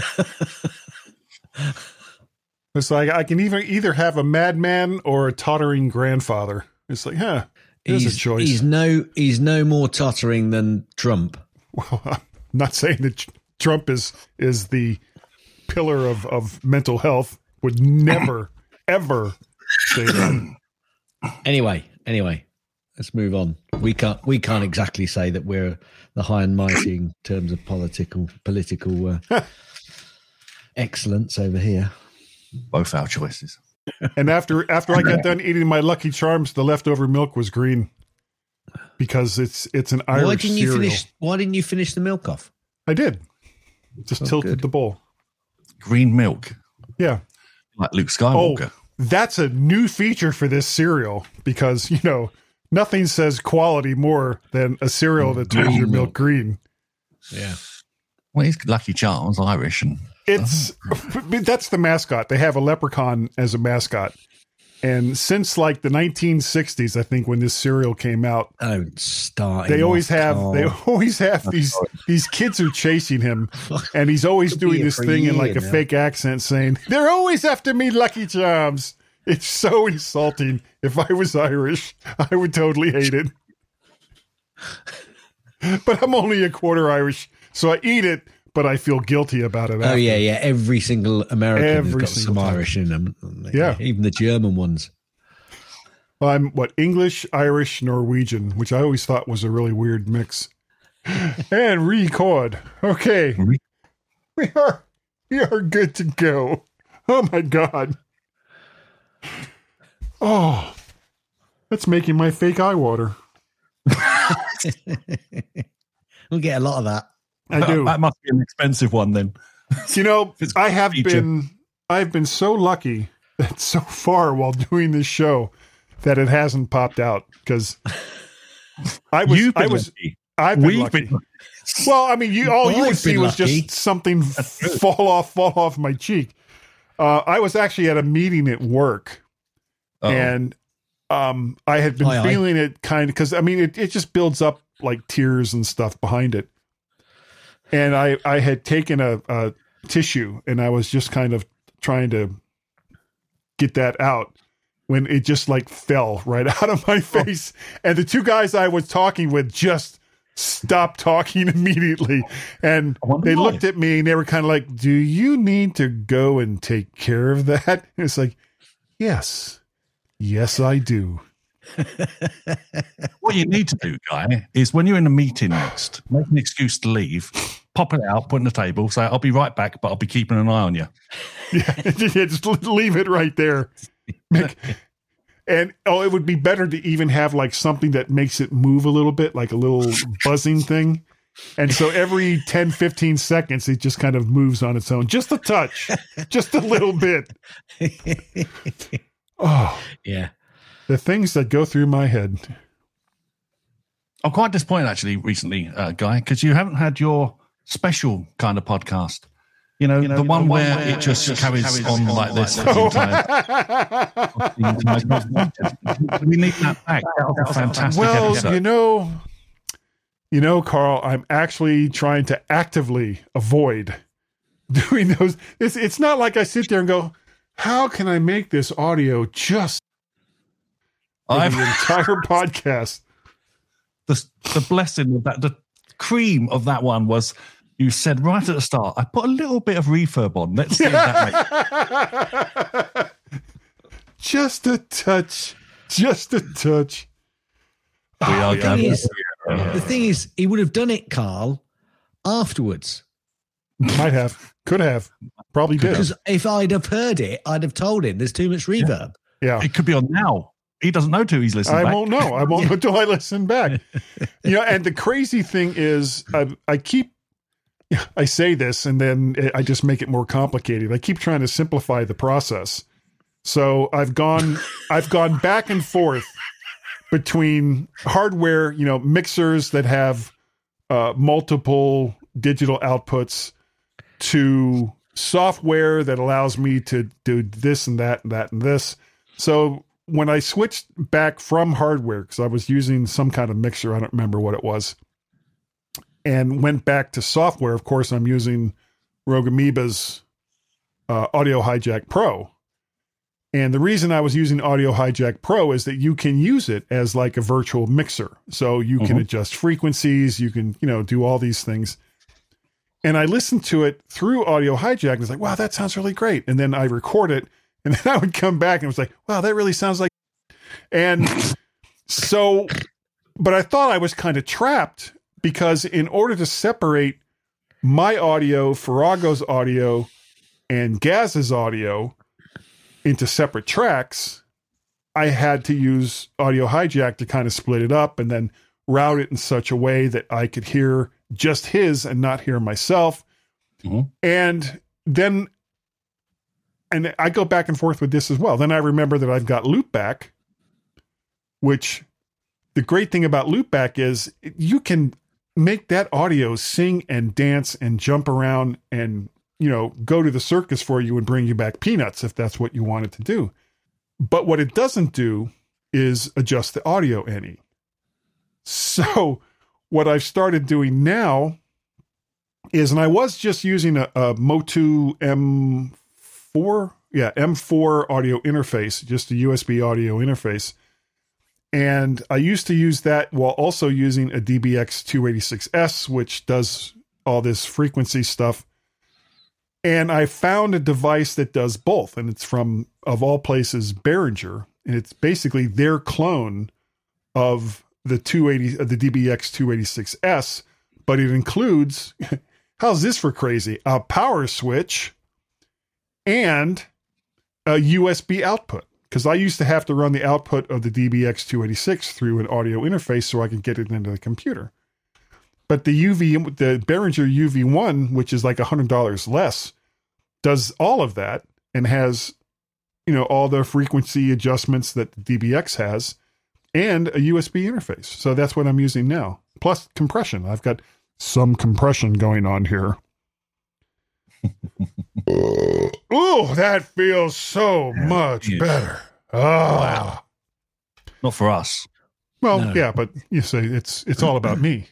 It's like I can either either have a madman or a tottering grandfather. It's like, huh, there's he's, a choice. He's no he's no more tottering than Trump. Well, I'm not saying that Trump is is the pillar of, of mental health. Would never, ever say that. Anyway, anyway, let's move on. We can't we can't exactly say that we're the high and mighty in terms of political political uh, excellence over here. Both our choices. And after after I got done eating my Lucky Charms, the leftover milk was green because it's it's an Irish why didn't you cereal. finish? Why didn't you finish the milk off? I did. Just Oh, tilted good. the bowl. Green milk. Yeah. Like Luke Skywalker. Oh, that's a new feature for this cereal because, you know, nothing says quality more than a cereal that turns your milk green. Yeah. Well, he's Lucky Charms, Irish. And It's that's the mascot. They have a leprechaun as a mascot. And since like the nineteen sixties, I think when this cereal came out, oh, start. they always have they always have these these kids who are chasing him, and he's always Could be doing here this for a thing in like year a now. fake accent saying, "They're always after me, Lucky Charms." It's so insulting. If I was Irish, I would totally hate it. but I'm only a quarter Irish, so I eat it, but I feel guilty about it. Oh after. yeah, yeah. Every single American Every has got some single time. Irish in them. Yeah. Even the German ones. Well, I'm what English, Irish, Norwegian, which I always thought was a really weird mix. And record. Okay, we are we are good to go. Oh my god. Oh, that's making my fake eye water. We'll get a lot of that. I do. That must be an expensive one then. You know, It's I have feature. been I've been so lucky that so far while doing this show that it hasn't popped out because I was You've been I was lucky. I've been We've lucky. been Well, I mean, you all you I've would see been was lucky. just something fall off fall off my cheek. Uh, I was actually at a meeting at work, Uh-oh. and um, I had been Aye, aye. feeling it kind of because I mean it, it just builds up like tears and stuff behind it. And I, I had taken a, a tissue and I was just kind of trying to get that out when it just like fell right out of my face. And the two guys I was talking with just stopped talking immediately. And wonder they why. looked at me and they were kind of like, do you need to go and take care of that? And it's like, yes, yes, I do. What you need to do, Guy, is when you're in a meeting next, make an excuse to leave, pop it out, put it on the table, say, I'll be right back, but I'll be keeping an eye on you. Yeah, yeah, just leave it right there. Make, and oh, it would be better to even have like something that makes it move a little bit, like a little buzzing thing. And so every ten, fifteen seconds, it just kind of moves on its own. Just a touch, just a little bit. Oh, Yeah. the things that go through my head. I'm quite disappointed, actually, recently, uh, Guy, because you haven't had your special kind of podcast. You know, the, one where, it just, carries, on, like this. the entire- we need that back. That was a fantastic Well, episode. you know, you know, Carl, I'm actually trying to actively avoid doing those. It's, it's not like I sit there and go, how can I make this audio just for I've- the entire podcast? the, the blessing of that, the cream of that one was you said right at the start, I put a little bit of reverb on. Let's see if that makes Just a touch. Just a touch. We are The going thing is, the thing is, he would have done it, Carl, afterwards. Might have. Could have. Probably did. Because if I'd have heard it, I'd have told him there's too much reverb. Yeah. It could be on now. He doesn't know till he's listening I back. won't know. I won't know until I listen back. You know, and the crazy thing is, I, I keep, I say this and then I just make it more complicated. I keep trying to simplify the process. So I've gone, I've gone back and forth between hardware, you know, mixers that have uh, multiple digital outputs to software that allows me to do this and that and that and this. So when I switched back from hardware, because I was using some kind of mixer, I don't remember what it was, and went back to software, of course, I'm using Rogue Amoeba's uh, Audio Hijack Pro. And the reason I was using Audio Hijack Pro is that you can use it as like a virtual mixer. So you can Mhm. adjust frequencies, you can, you know, do all these things. And I listened to it through Audio Hijack and it's like, wow, that sounds really great. And then I record it and then I would come back and it was like, wow, that really sounds like, and so, but I thought I was kind of trapped because in order to separate my audio, Farrago's audio, and Gaz's audio into separate tracks, I had to use Audio Hijack to kind of split it up and then route it in such a way that I could hear just his and not hear myself. Mhm. And then, and I go back and forth with this as well. Then I remember that I've got Loopback, which the great thing about Loopback is you can make that audio sing and dance and jump around and, you know, go to the circus for you and bring you back peanuts if that's what you want it to do. But what it doesn't do is adjust the audio any. So what I've started doing now is, and I was just using a, a Motu M four, yeah, M four audio interface, just a U S B audio interface. And I used to use that while also using a D B X two eighty-six S, which does all this frequency stuff. And I found a device that does both. And it's from, of all places, Behringer. And it's basically their clone of the two eighty, uh, the D B X two eighty-six S, but it includes, how's this for crazy? A power switch and a U S B output. Because I used to have to run the output of the D B X two eighty-six through an audio interface so I could get it into the computer. But the U V, the Behringer U V one, which is like one hundred dollars less, does all of that and has, you know, all the frequency adjustments that the D B X has and a U S B interface. So that's what I'm using now. Plus compression. I've got some compression going on here. Oh, that feels so Yeah, much yes. better. Oh. Wow. Not for us. Well, No. yeah, but you say it's it's all about me.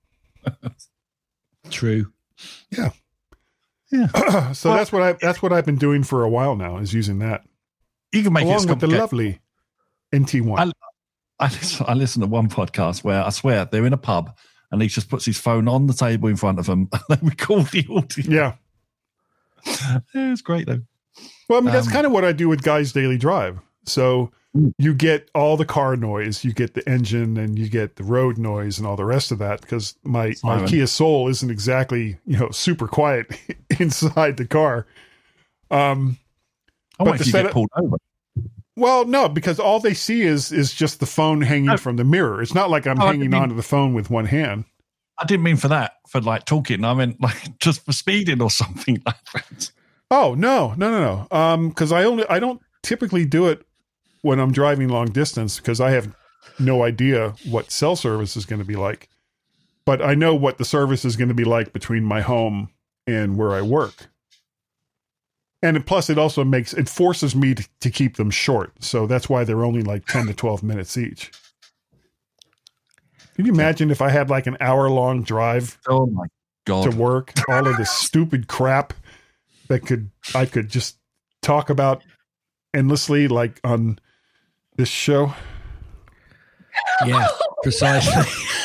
True. Yeah. Yeah. So Well- that's what I that's what I've been doing for a while now, is using that. You can make it Along as with the complicated- lovely N T one. I listen, I listen to one podcast where I swear they're in a pub and he just puts his phone on the table in front of them and they record the audio. Yeah. Yeah, it's great though. Well, I mean, that's Um, kind of what I do with Guy's Daily Drive. So you get all the car noise, you get the engine, and you get the road noise and all the rest of that, because my, my Simon. Kia Soul isn't exactly, you know, super quiet inside the car. Um, I But wait the till you setup- get pulled over. well, no, because all they see is is just the phone hanging No. from the mirror. It's not like I'm Oh, I hanging mean- onto the phone with one hand. I didn't mean for that, for like talking. I meant like just for speeding or something like that. Oh no, no, no, no. Um, because I only I don't typically do it when I'm driving long distance because I have no idea what cell service is going to be like. But I know what the service is going to be like between my home and where I work. And it- plus, it also makes it forces me to, to keep them short. So that's why they're only like ten to twelve minutes each. Can you imagine if I had like an hour long drive Oh my God. to work, all of this stupid crap that could I could just talk about endlessly, like on this show? Yeah, precisely.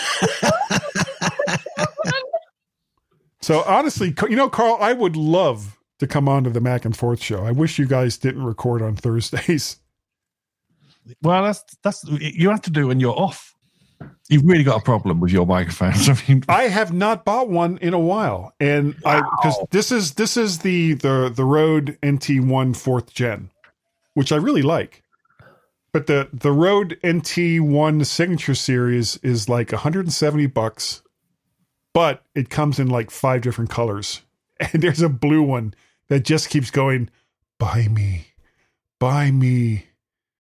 So honestly, you know, Carl, I would love to come on to the Mac and Forth show. I wish you guys didn't record on Thursdays. Well, that's that's you have to do when you're off. You've really got a problem with your microphones. I mean, I have not bought one in a while, and I because this is this is the the the Rode N T one fourth gen, which I really like. But the the Rode N T one Signature Series is like one hundred seventy bucks, but it comes in like five different colors, and there's a blue one that just keeps going, buy me, buy me.